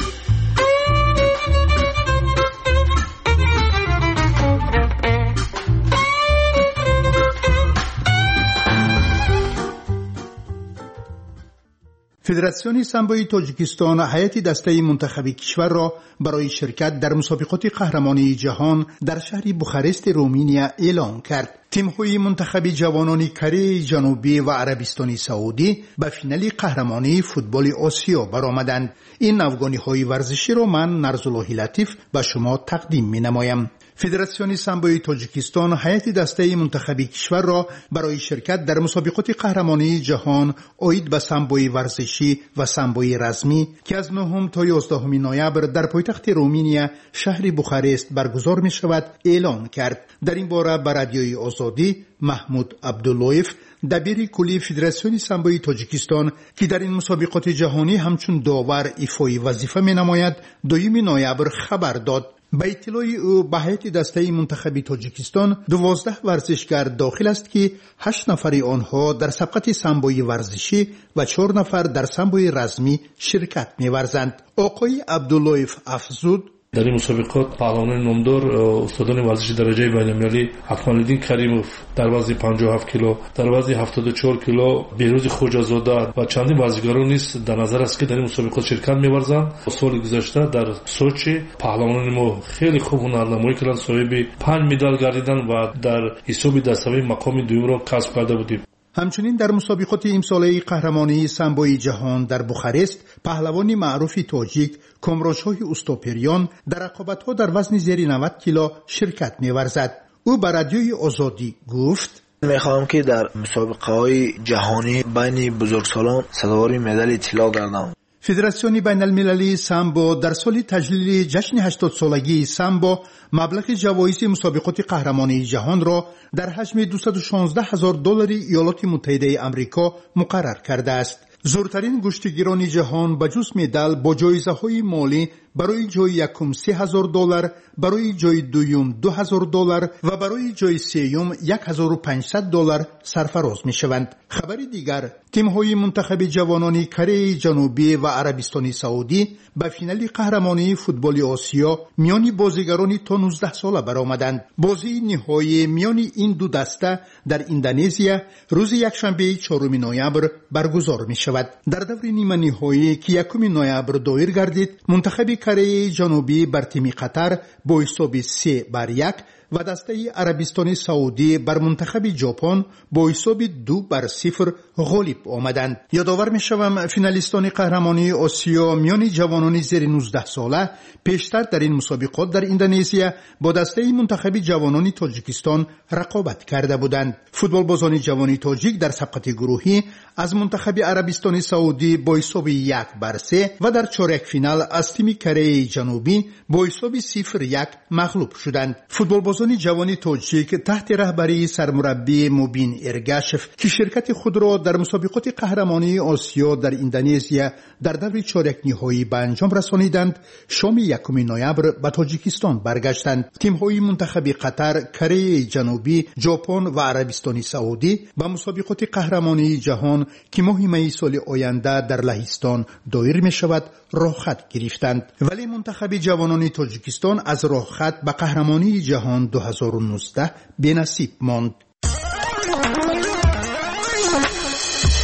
فدراسیون سامبوی تاجیکستان هیئت دسته منتخبی کشور را برای شرکت در مسابقات قهرمانی جهان در شهر بوخارست رومانیا اعلام کرد. تیم‌های منتخبی جوانان کره جنوبی و عربستان سعودی به فینال قهرمانی فوتبال آسیا برآمدند. این افغانی‌های ورزشی را من نرزالله لطیف به شما تقدیم می‌نمایم. فدراسیون سامبوی تاجیکستان هیئت دسته منتخبی کشور را برای شرکت در مسابقات قهرمانی جهان اید به سامبوی ورزشی و سامبوی رزمی که از نهم تا یازدهم نوامبر در پایتخت رومانیا شهر بوخارست برگزار می شود اعلان کرد. در این باره به رادیوی آزادی محمود عبداللهیف دبیر کلی فدراسیون سامبوی تاجیکستان که در این مسابقات جهانی همچون داور ایفای وظیفه می نماید دوم نوامبر خبر داد. به اطلاع او به هیئت دسته منتخبی تاجیکستان دوازده ورزشکار داخل است که هشت نفر آنها در سبقت سامبوی ورزشی و چهار نفر در سامبوی رزمی شرکت می‌ورزند. آقای عبداللهیف افزود در این مسابقات پهلوان نامدار استادان ورزشی درجه بین‌المللی اکمال‌الدین کریموف در وزن پنجاه و هفت کیلو، در وزن هفتاد و چهار کیلو بهروز خوجازاده و چندین ورزشکاران نیز در نظر است که در این مسابقات شرکت می‌ورزند. سال گذشته در سوچی پهلوانان ما خیلی خوب هنرنمایی کردند، صاحب پنج مدال گردیدند و در حساب دستاوی مقام دوم را کسب کرده بودیم. همچنین در مسابقات امساله قهرمانی سامبوی جهان در بوخارست پهلوانی معروف تاجیک کامراج‌های استوپریان در رقابت‌ها در وزن زیر نود کیلو شرکت می‌ورزد. او به رادیوی آزادی گفت: میخواهم که در مسابقه‌های جهانی بین بزرگسالان سزاوار مدال طلا گردم. فدراسیون بین المللی سامبو در سال تجلیل جشن هشتاد سالگی سامبو مبلغ جوایز مسابقات قهرمانی جهان را در حجم دویست و شانزده هزار دلار ایالات متحده آمریکا مقرر کرده است. زورترین گشتگیران جهان به جز مدال با جایزه های مالی برای جای یکم سه هزار دلار، برای جای دوم دو هزار دلار و برای جای سوم یک هزار و پانصد دلار سرفراز می شوند. خبر دیگر، تیم های منتخب جوانان کره جنوبی و عربستان سعودی به فینال قهرمانی فوتبال آسیا میان بازیگران تا نوزده ساله برآمدند. بازی نهایی میان این دو دسته در اندونزیا روز یکشنبه چهارم نوامبر برگزار می شود. در دور نیمه نهایی که یکم نوامبر دایر گردید، منتخب کره جنوبی بر تیم قطر با حساب سه بر یک و دسته عربستان سعودی بر منتخب ژاپن با حساب دو بر صفر غالب آمدند. یادآور می‌شوم فینالیستان قهرمانی آسیا میان جوانان زیر نوزده ساله پیشتر در این مسابقات در اندونزیا با دسته منتخب جوانان تاجیکستان رقابت کرده بودند. فوتبالبازان جوان تاجیک در سبقت گروهی از منتخب عربستان سعودی با حساب یک بر سه و در چهارک فینال از تیم کره جنوبی با حساب صفر یک مغلوب شدند. فوتبالبازان جوان تاجیک تحت رهبری سرمربی موبین ارگاشف که شرکت خود را در مسابقات قهرمانی آسیا در اندونزیا در دور چهارک نهایی به انجام رسانیدند، شام یکم نوامبر به تاجیکستان برگشتند. تیم‌های منتخب قطر، کره جنوبی، ژاپن و عربستان سعودی به مسابقات قهرمانی جهان که ماه می سال آینده در لهستان دایر می شود راه خط گرفتند. ولی منتخب جوانان تاجیکستان از راه خط به قهرمانی جهان دو هزار و نوزده بنصیب ماند.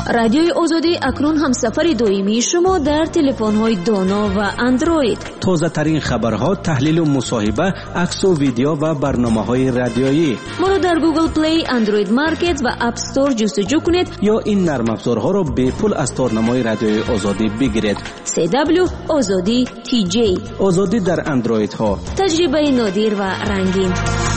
رادیوی آزادی اکنون هم سفر دائمی شما در تلفن‌های دانا و اندروید. تازه ترین خبرها، تحلیل و مصاحبه، عکس و ویدیو و برنامه‌های رادیویی. ما را در گوگل پلی، اندروید مارکت و اپ استور جستجو کنید یا این نرم افزارها را به پول از تارنمای رادیوی آزادی بگیرید. سی دبلیو آزادی تی جی. آزادی در اندروید ها. تجربه نادر و رنگین.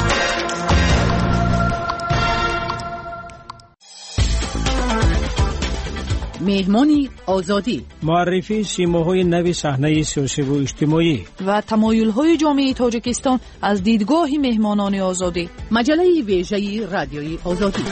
مهمانی آزادی، معرفی سیماهای نوی صحنه سیاسی و اجتماعی و تمایل‌های جامعه تاجیکستان از دیدگاه مهمانان آزادی. مجله ویژه رادیوی آزادی.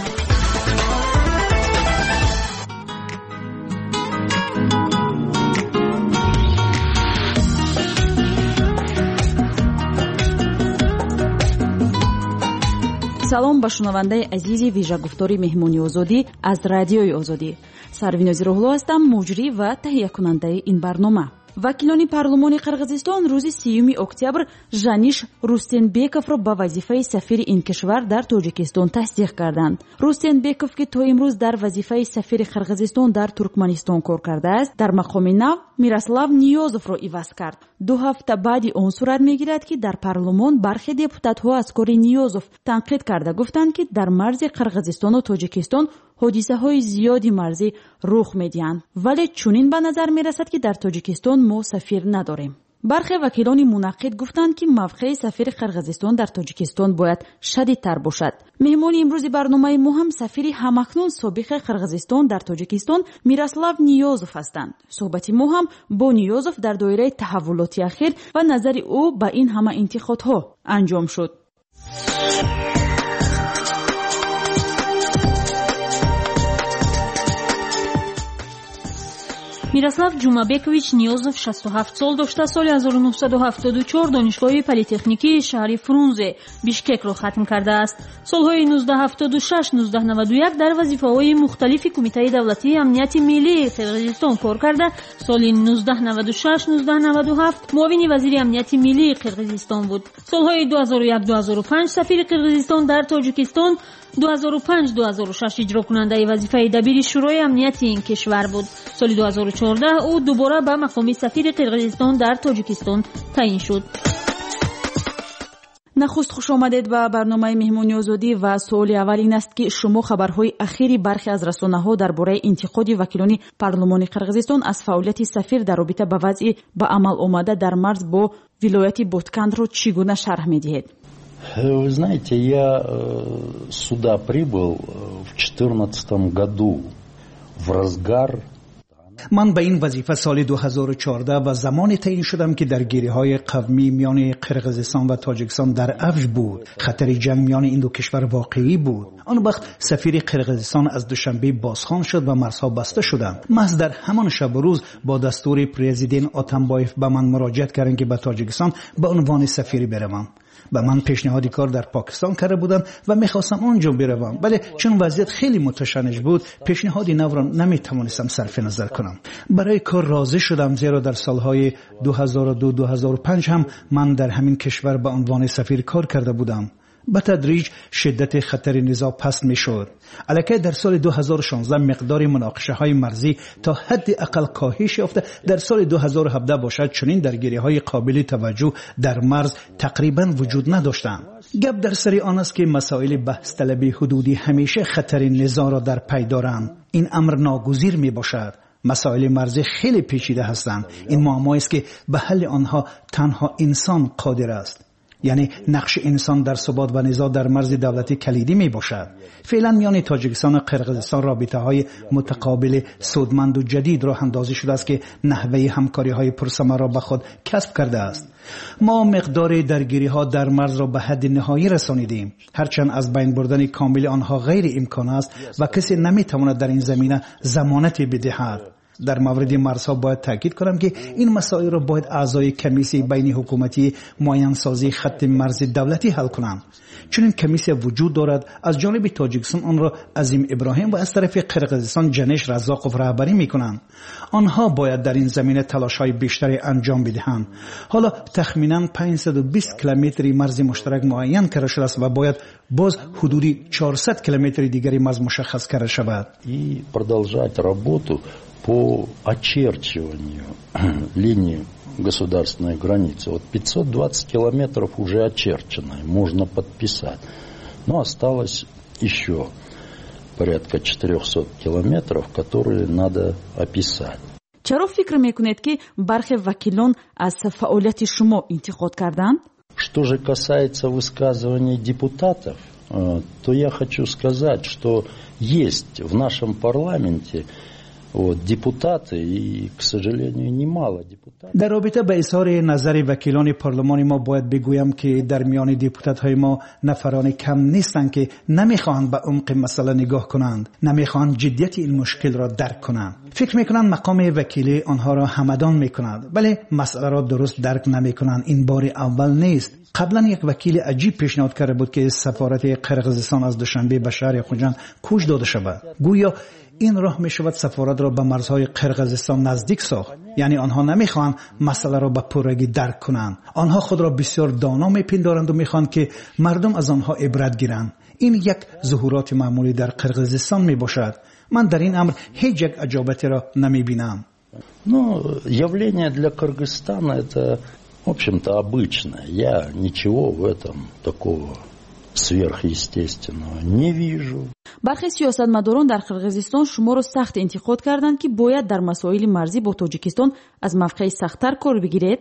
салом ба шунавандаи азизи вижагуфтори меҳмони озодӣ аз радиои озодӣ. Сарвинози Руҳло ҳастам, муҷрӣ ва таҳиякунандаи ин барнома. вакилони парлумони қирғизистон рӯзи сеюми октябр Жаниш Рустенбековро ба вазифаи сафири ин кишвар дар Тоҷикистон тасдиқ карданд. Рустенбеков ки то имрӯз дар вазифаи сафири Қирғизистон дар Туркманистон кор кардааст, дар мақоми нав Мирослав Ниёзовро иваз кард. ду ҳафта баъди он сурат мегирад ки дар парлумон бархе депутатҳо аз кори Ниёзов танқид карда гуфтанд ки дар марзи Қирғизистону Тоҷикистон ҳодисаҳои зиёди марзӣ рух медиҳанд, вале чунин ба назар мерасад ки дар Тоҷикистон мо сафир надорем. бархе вакилони мунаққид гуфтанд ки мавқеи сафири Қирғизистон дар Тоҷикистон бояд шадидтар бошад. меҳмони имрӯзи барномаи мо ҳам сафири ҳамакнун собиқи Қирғизистон дар Тоҷикистон Мирослав Ниёзов ҳастанд. суҳбати мо ҳам бо Ниёзов дар доираи таҳаввулоти ахир ва назари ӯ ба ин ҳама интиқодҳо анҷом шуд. Мирослав Ҷумабекович Ниёзов шасту ҳафт сол дошта, соли ҳазору нуҳсаду ҳафтоду чор донишгоҳи политехникии шаҳри Фрунзе, Бишкекро хатм кардааст. солҳои нуздаҳ ҳафтоду шаш - нуздаҳ наваду як дар вазифаҳои мухталифи Кумитаи давлатии амнияти миллии Қирғизистон кор карда, соли нуздаҳ наваду шаш - нуздаҳ наваду ҳафт муовини вазири амнияти миллии Қирғизистон буд. солҳои ду ҳазору як - ду ҳазору панҷ сафири Қирғизистон дар Тоҷикистон, ду ҳазору панҷ - ду ҳазору шаш иҷрокунандаи вазифаи дабири шӯрои амнияти ин кишвар буд. соли ду ҳазору чордаҳ ӯ дубора ба мақоми сафири Қирғизистон дар Тоҷикистон таъин шуд. нахуст хушомадед ба барномаи меҳмони озодӣ ва суоли аввал ин аст ки шумо хабарҳои ахири бархе аз расонаҳо дар бораи интиқоди вакилони парлумони Қирғизистон аз фаъолияти сафир дар робита ба вазъи ба амал омада дар марз бо вилояти Боткандро чӣ гуна шарҳ медиҳед? Вы знаете, я сюда прибыл в две тысячи четырнадцатом году в разгар. من به این وظیفه سال دو هزار و چهارده و زمانی تعیین شدم که درگیری‌های قومی میان قرقیزستان و تاجیکستان در اوج بود. خطر جنگ میان این دو کشور واقعی بود. آن وقت سفیر قرقیزستان از دوشنبه بازخوان شد و مرزها بسته شدند. محض در همان شب و روز با دستور پرزیدنت آتامبایف به من مراجعت کردند که به تاجیکستان به عنوان سفیری بروم. به من پیشنهاد کار در پاکستان کرده بودند و میخواستم آنجا بروم، ولی چون وضعیت خیلی متشنج بود پیشنهاد نو را نمیتوانستم صرف نظر کنم. برای کار راضی شدم، زیرا در سالهای دو هزار و دو - دو هزار و پنج هم من در همین کشور به عنوان سفیر کار کرده بودم. به تدریج شدت خطر نزاع پست می شد. البته در سال دو هزار و شانزده مقدار مناقشه های مرزی تا حد اقل کاهش یافته. در سال دو هزار و هفده باشد چنین درگیری های قابل توجه در مرز تقریبا وجود نداشتند. گپ در سر آن است که مسائل بحث طلبی حدودی همیشه خطر نزاع را در پی دارند. این امر ناگزیر می باشد. مسائل مرزی خیلی پیچیده هستند. این معمایی است که به حل آنها تنها انسان قادر است. یعنی نقش انسان در ثبات و نزاع در مرز دولتی کلیدی می باشد. فعلا میان تاجیکستان و قرقیزستان رابطه های متقابل سودمند و جدید راه اندازی شده است که نحوه همکاری های پرثمر را به خود کسب کرده است. ما مقدار درگیری ها در مرز را به حد نهایی رسانیدیم، هرچند از بین بردن کامل آنها غیر امکان است و کسی نمی تواند در این زمینه ضمانتی بدهد. در مورد مرزها باید تاکید کنم که این مسائل را باید اعضای کمیسیون بین حکومتی معین سازی خط مرز دولتی حل کنند. چون این کمیسیون وجود دارد، از جانب تاجیکستان آن را عظیم ابراهیم و از طرف قرقیزستان جنش رزاقوف رهبری میکنند. آنها باید در این زمینه تلاش‌های بیشتری انجام بدهند. حالا تخمیناً پانصد و بیست کیلومتر مرز مشترک معین کرده شده است و باید باز حدودی چهارصد کیلومتر دیگری مرز مشخص کرده شود. И продолжать работу по очерчиванию линии государственной границы. Вот пятьсот двадцать километров уже очерчено, можно подписать. Но осталось еще порядка четырехсот километров, которые надо описать. چرا فکر میکنید که برخی وکیلان از فعالیت شما انتقاد کردند؟ Что же касается высказываний депутатов, то я хочу сказать, что есть в нашем парламенте вот, депутаты, и, к сожалению, немало депутатов. در رابطه با اظهار نظر وکیلان پارلمان ما باید بگویم که در میان دپوتات های ما نفران کم نیستند که نمیخواهند به عمق مسئله نگاه کنند، نمیخواهند جدیت این مشکل را درک کنند. فکر میکنند مقام وکیلی آنها را همدان میکند، ولی مسئله را درست درک نمیکنند. این بار اول نیست. قبلا یک وکیل عجیب پیشنهاد کرده بود که سفارت قرقیزستان از دوشنبه به شهر خوجند کوچ داده شود. گویا این راه می شود سفارت را به مرزهای قرقیزستان نزدیک ساخت. یعنی آنها نمیخوان مسئله را به پرگی درک کنند. آنها خود را بسیار دانا میپندارند و میخوان که مردم از آنها عبرت گیرند. این یک ظهورات معمولی در قرقیزستان می باشد. من در این امر هیچ یک عجابتی را نمی بینم. Ну, явление для Кыргызстана это, в общем-то, обычное. Я ничего в этом такого сверхъестественного не вижу. برخی سیاستمداران در قرقیزستان شما را سخت انتقاد کردند که باید در مسائل مرزی با تاجیکستان از موقع سخت‌تر کار بگیرید.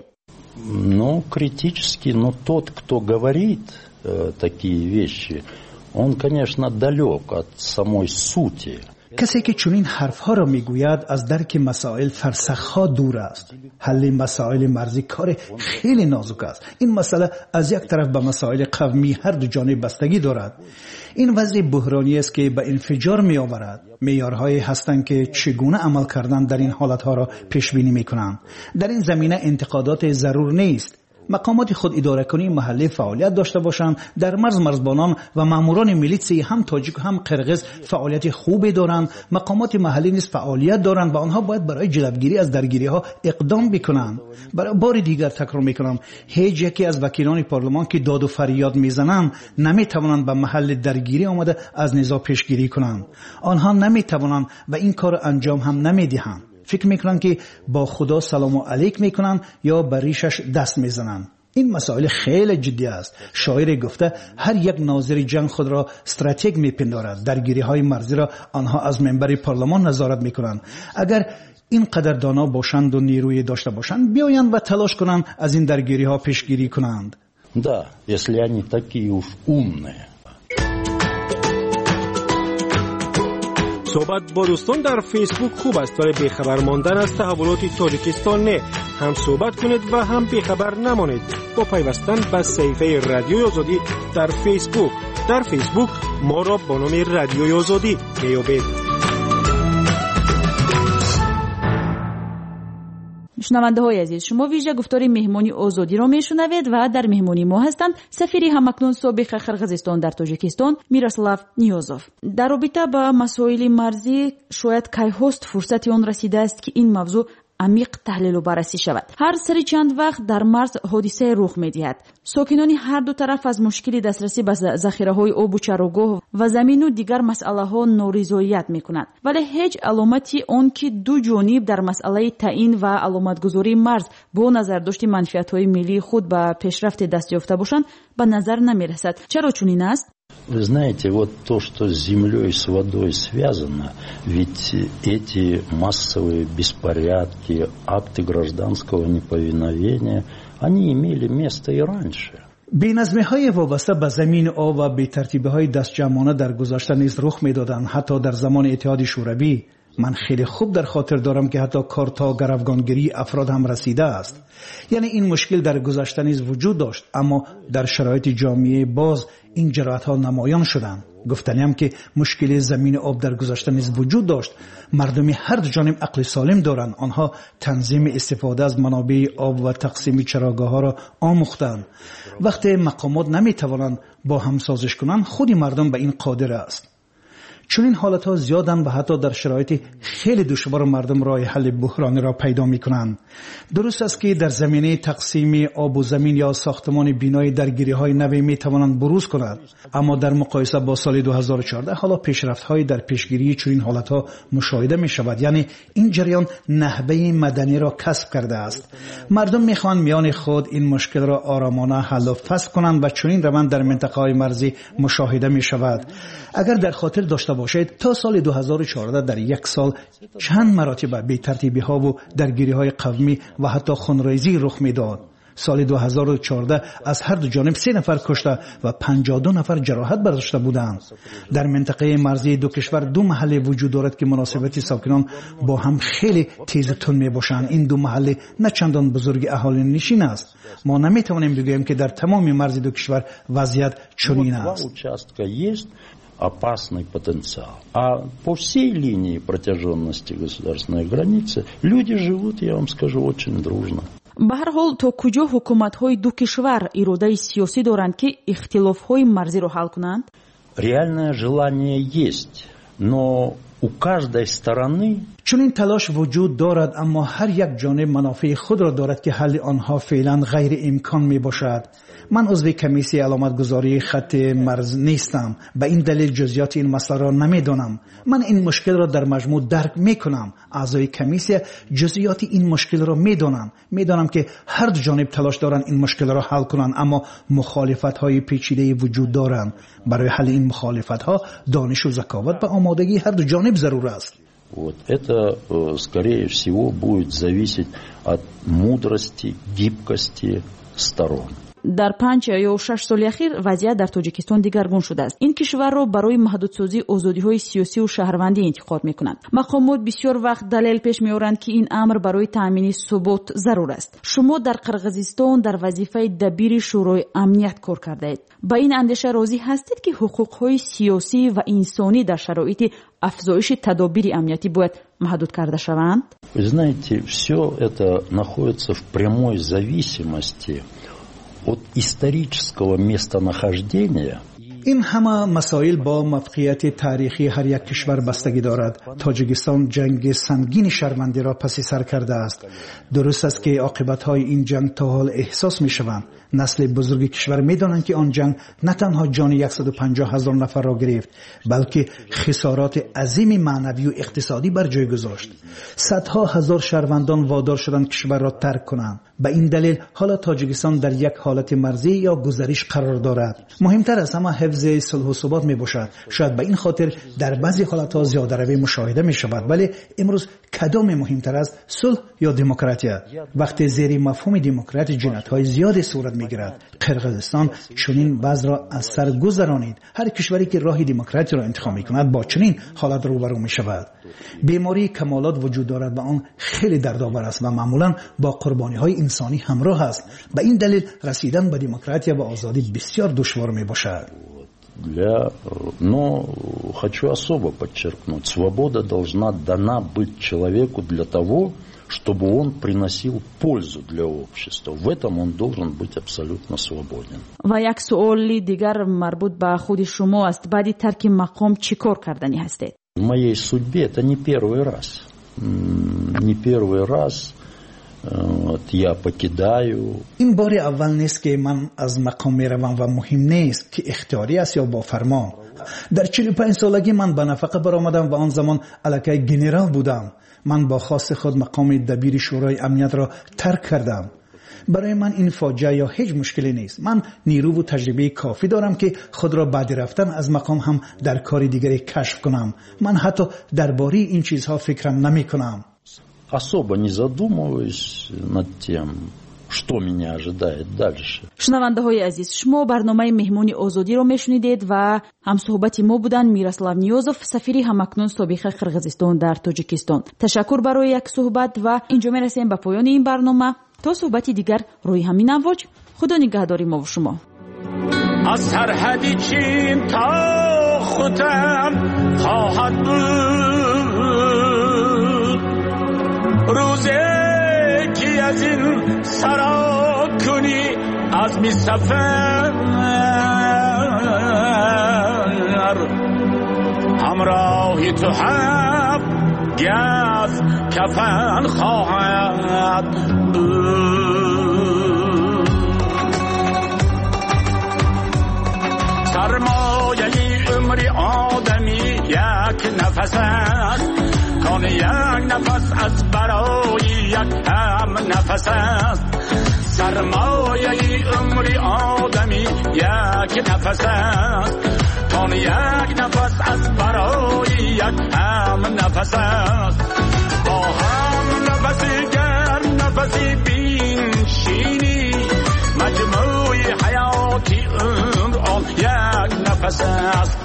Ну, критически, но тот, кто говорит э, такие вещи, он, конечно, далек от самой сути. کسی که چنین حرفها را میگوید از درک مسائل فرسخها دور است. حل مسائل مرزی کار خیلی نازک است. این مسئله از یک طرف به مسائل قومی هر دو جانب بستگی دارد. این وضع بحرانی است که به انفجار می آورد. معیارهایی هستند که چگونه عمل کردن در این حالتها را پیش بینی میکنند. در این زمینه انتقادات ضرور نیست. مقامات خود اداره کنی محلی فعالیت داشته باشند. در مرز مرزبانان و ماموران میلیسی هم تاجیک و هم قرقیز فعالیت خوبی دارند. مقامات محلی نیز فعالیت دارند و آنها باید برای جلوگیری از درگیری ها اقدام بکنند. برای بار دیگر تکرار میکنم، هیچ یکی از وکیلان پارلمان که داد و فریاد میزنند نمیتوانند به محل درگیری آمده از نزاع پیشگیری کنند. آنها نمیتوانند و این کار انجام هم نمیدهند. فکر میکنن که با خدا سلام و علیک میکنن یا بر ریشش دست میزنن. این مسائل خیلی جدی است. شاعر گفته هر یک ناظر جنگ خود را استراتژی میپندارد. درگیری های مرزی را آنها از منبر پارلمان نظارت میکنند. اگر این قدر دانا باشند و نیروی داشته باشند بیایند و تلاش کنند از این درگیری ها پیشگیری کنند. Да, если они такие уж умные. صحبت با دوستان در فیسبوک خوب است، ولی بیخبر ماندن از تحولات تاجیکستان نه. هم صحبت کنید و هم بیخبر نمانید با پیوستن به صفحه رادیوی آزادی در فیسبوک. در فیسبوک ما را با نام رادیوی آزادی میابید. شنونده های عزیز، شما ویژه گفتار مهمانی آزادی را میشنوید و در مهمانی ما هستند سفیر همکنون سابق قرقیزستان در تاجیکستان میراسلاو نیازوف. در رابطه با مسائل مرزی شاید کی هست فرصت آن رسیده است که این موضوع عمیق تحلیل و بررسی شود. هر سری چند وقت در مرز حادثه رخ می‌دهد. ساکنان هر دو طرف از مشکل دسترسی به ذخیره‌های آب و چراگاه و زمین و دیگر مسائل‌ها نارضایت می‌کنند. ولی هیچ علامتی آن که دو جانب در مسئله تعیین و علامتگذاری مرز با نظر داشت منفعت‌های ملی خود به پیشرفت دست یافته باشند به نظر نمی‌رسد. چرا چنین است؟ Вы знаете, вот то, что с землей и с водой связано, ведь эти массовые беспорядки, акты гражданского неповиновения, они имели место и раньше. بی‌نظمی های وابسته به زمین آب و بی‌ترتیبی های دستجمعانه در گذشته نیز رخ می‌دادند. حتی در زمان اتحاد شوروی من خیلی خوب در خاطر دارم که حتی کارتا گروگانگیری افراد هم رسیده است. یعنی این مشکل در گذشته نیز وجود داشت، اما در شرایط جامعه باز این جراحت ها نمایان شدند. گفتنیم که مشکل زمین آب در گذشته نیز وجود داشت. مردم هر دو جانب عقل سالم دارند. آنها تنظیم استفاده از منابع آب و تقسیم چراگاه‌ها را آموختند. وقتی مقامات نمی‌توانند با هم سازش کنند، خود مردم به این قادر است. چون این حالتها زیادند و حتی در شرایط خیلی دشوار مردم راه حل بحران را پیدا می‌کنند. درست است که در زمینه تقسیم آب و زمین یا ساختمان بینای درگیری‌های نوی می‌توانند بروز کنند، اما در مقایسه با سال دو هزار و چهارده حالا پیشرفت‌های در پیشگیری چون این حالتها مشاهده می‌شود. یعنی این جریان نهبه مدنی را کسب کرده است. مردم می‌خواهند میان خود این مشکل را آرامانه حل و فصل کنند و چون این روند در منطقه‌های مرزی مشاهده می‌شود. اگر در خاطر داشته باشید تا سال دو هزار و چهارده در یک سال چند مراتب بی ترتیبی ها و درگیری های قومی و حتی خونریزی رخ میداد. سال دو هزار و چهارده از هر دو جانب سه نفر کشته و پنجاه و دو نفر جراحت برداشته بودند. در منطقه مرزی دو کشور دو محله وجود دارد که مناسبت ساکنان با هم خیلی تیز و تند می باشند. این دو محله نه چندان بزرگ اهالی نشین است. ما نمی توانیم بگوییم که در تمام مرز دو کشور وضعیت چنین است. Опасный потенциал. А по всей линии протяженности государственной границы люди живут, я вам скажу, очень дружно. به هر حال تا کجا حکومت‌های دو کشور اراده سیاسی دارند که اختلاف‌های مرزی را حل کنند؟ Реальное желание есть, но у каждой стороны چون این تلاش وجود دارد اما هر یک جانب منافع خود را دارد که حل آنها فعلا غیر امکان می باشد. من عضو کمیسیون علامت گذاری خط مرز نیستم، به این دلیل جزئیات این مسئله را نمیدانم. من این مشکل را در مجموع درک میکنم. اعضای کمیسیون جزئیات این مشکل را میدانم. میدانم که هر دو جانب تلاش دارند این مشکل را حل کنند، اما مخالفت های پیچیده وجود دارند. برای حل این مخالفت ها دانش و ذکاوت و آمادگی هر دو جانب ضرور است. Вот это, скорее всего, будет зависеть от мудрости, гибкости сторон. در پنج یا شش سال اخیر وضعیت در تاجیکستان دیگرگون شده است. این کشور را برای محدودسازی آزادی‌های سیاسی و شهروندی انتخاب می‌کنند. مقامات بسیار وقت دلیل پیش می‌آورند که این امر برای تأمین ثبات ضرور است. شما در قرقیزستان در وظیفه دبیر شورای امنیت کار کردید. با این اندیشه راضی هستید که حقوق‌های سیاسی و انسانی در شرایط افزایش تدابیر امنیتی باید محدود کرده شوند؟ Вы знаете, все это находится в прямой зависимости от исторического местонахождения. این همه مسائل با موقعیت تاریخی هر یک کشور بستگی دارد. تاجیکستان جنگ سنگین شرمنده را پس سر کرده است. درست است که عاقبت‌های این جنگ تا حال احساس می‌شوند. نسل بزرگ کشور می‌دانند که آن جنگ نه تنها جان صد و پنجاه هزار نفر را گرفت، بلکه خسارات عظیم معنوی و اقتصادی بر جای گذاشت. صدها هزار شهروندان وادار شدند کشور را ترک کنند. به این دلیل حالا تاجیکستان در یک حالت مرزی یا گذریش قرار دارد. مهمتر از همه حفظ صلح و ثبات می باشد. شاید به این خاطر در بعضی حالت‌ها زیاده روی مشاهده می شود، ولی امروز کدام مهمتر است، صلح یا دموکراسی؟ وقتی زیر مفهوم دموکراسی جنایت‌های زیادی صورت می‌گیرد. قرقیزستان چنین وضع را از سر گذرانید. هر کشوری که راه دموکراسی را انتخاب می‌کند با چنین حالت روبرو می‌شود. بیماری کمالات وجود دارد و آن خیلی دردآور است و معمولاً با قربانی‌های انسانی همراه است. به این دلیل رسیدن به دموکراسی و آزادی بسیار دشوار می‌باشد. Для, но хочу особо подчеркнуть, свобода должна дана быть человеку для того, чтобы он приносил пользу для общества. В этом он должен быть абсолютно свободен. و یک سوال دیگر مربوط به خود شما است. بعد ترک مقام چیکار کردنی هستید؟ В моей судьбе это не первый раз. Не первый раз. Вот, я покидаю. این بار اول نیست که من از مقام میروم و مهم نیست که اختیاری است یا با فرمان. در چهل و پنج سالگی من به نفقه برآمدم و آن زمان الکی گنرال بودم. من با خواست خود مقام دبیر شورای امنیت را ترک کردم. برای من این فاجعه یا هیچ مشکلی نیست. من نیرو و تجربه کافی دارم که خود را بعد رفتن از مقام هم در کار دیگری کشف کنم. من حتی درباره این چیزها فکرم نمی کنم. Особо не задумываясь над тем, что меня ожидает дальше. شنونده های عزیز، شما برنامه مهمونی آزادی رو میشنیدید و هم صحبتی ما بودن میراسلاو نیوزوف، سفیر همکنون سابق قرقیزستان در تاجیکستان. تشکر برای یک صحبت و اینجا میرسیم به پایان این برنامه. تا صحبتی دیگر روی همین امواج، خدا نگهداری ما و شما. از سرحد چین تا ختم خواهد بود. روزی که از این سرا کنی از می سفر همراهی تو هم گز کفن خواهد بود. سرمایه عمر آدمی یک نفس است، کان یک نفس از برای یک هم نفس است. سرمایه عمر آدمی یک نفس است، کان یک نفس از برای یک هم نفس است. با هم نفسی گر نفسی بینشینی، مجموع حیاتی عمر آن یک نفس است.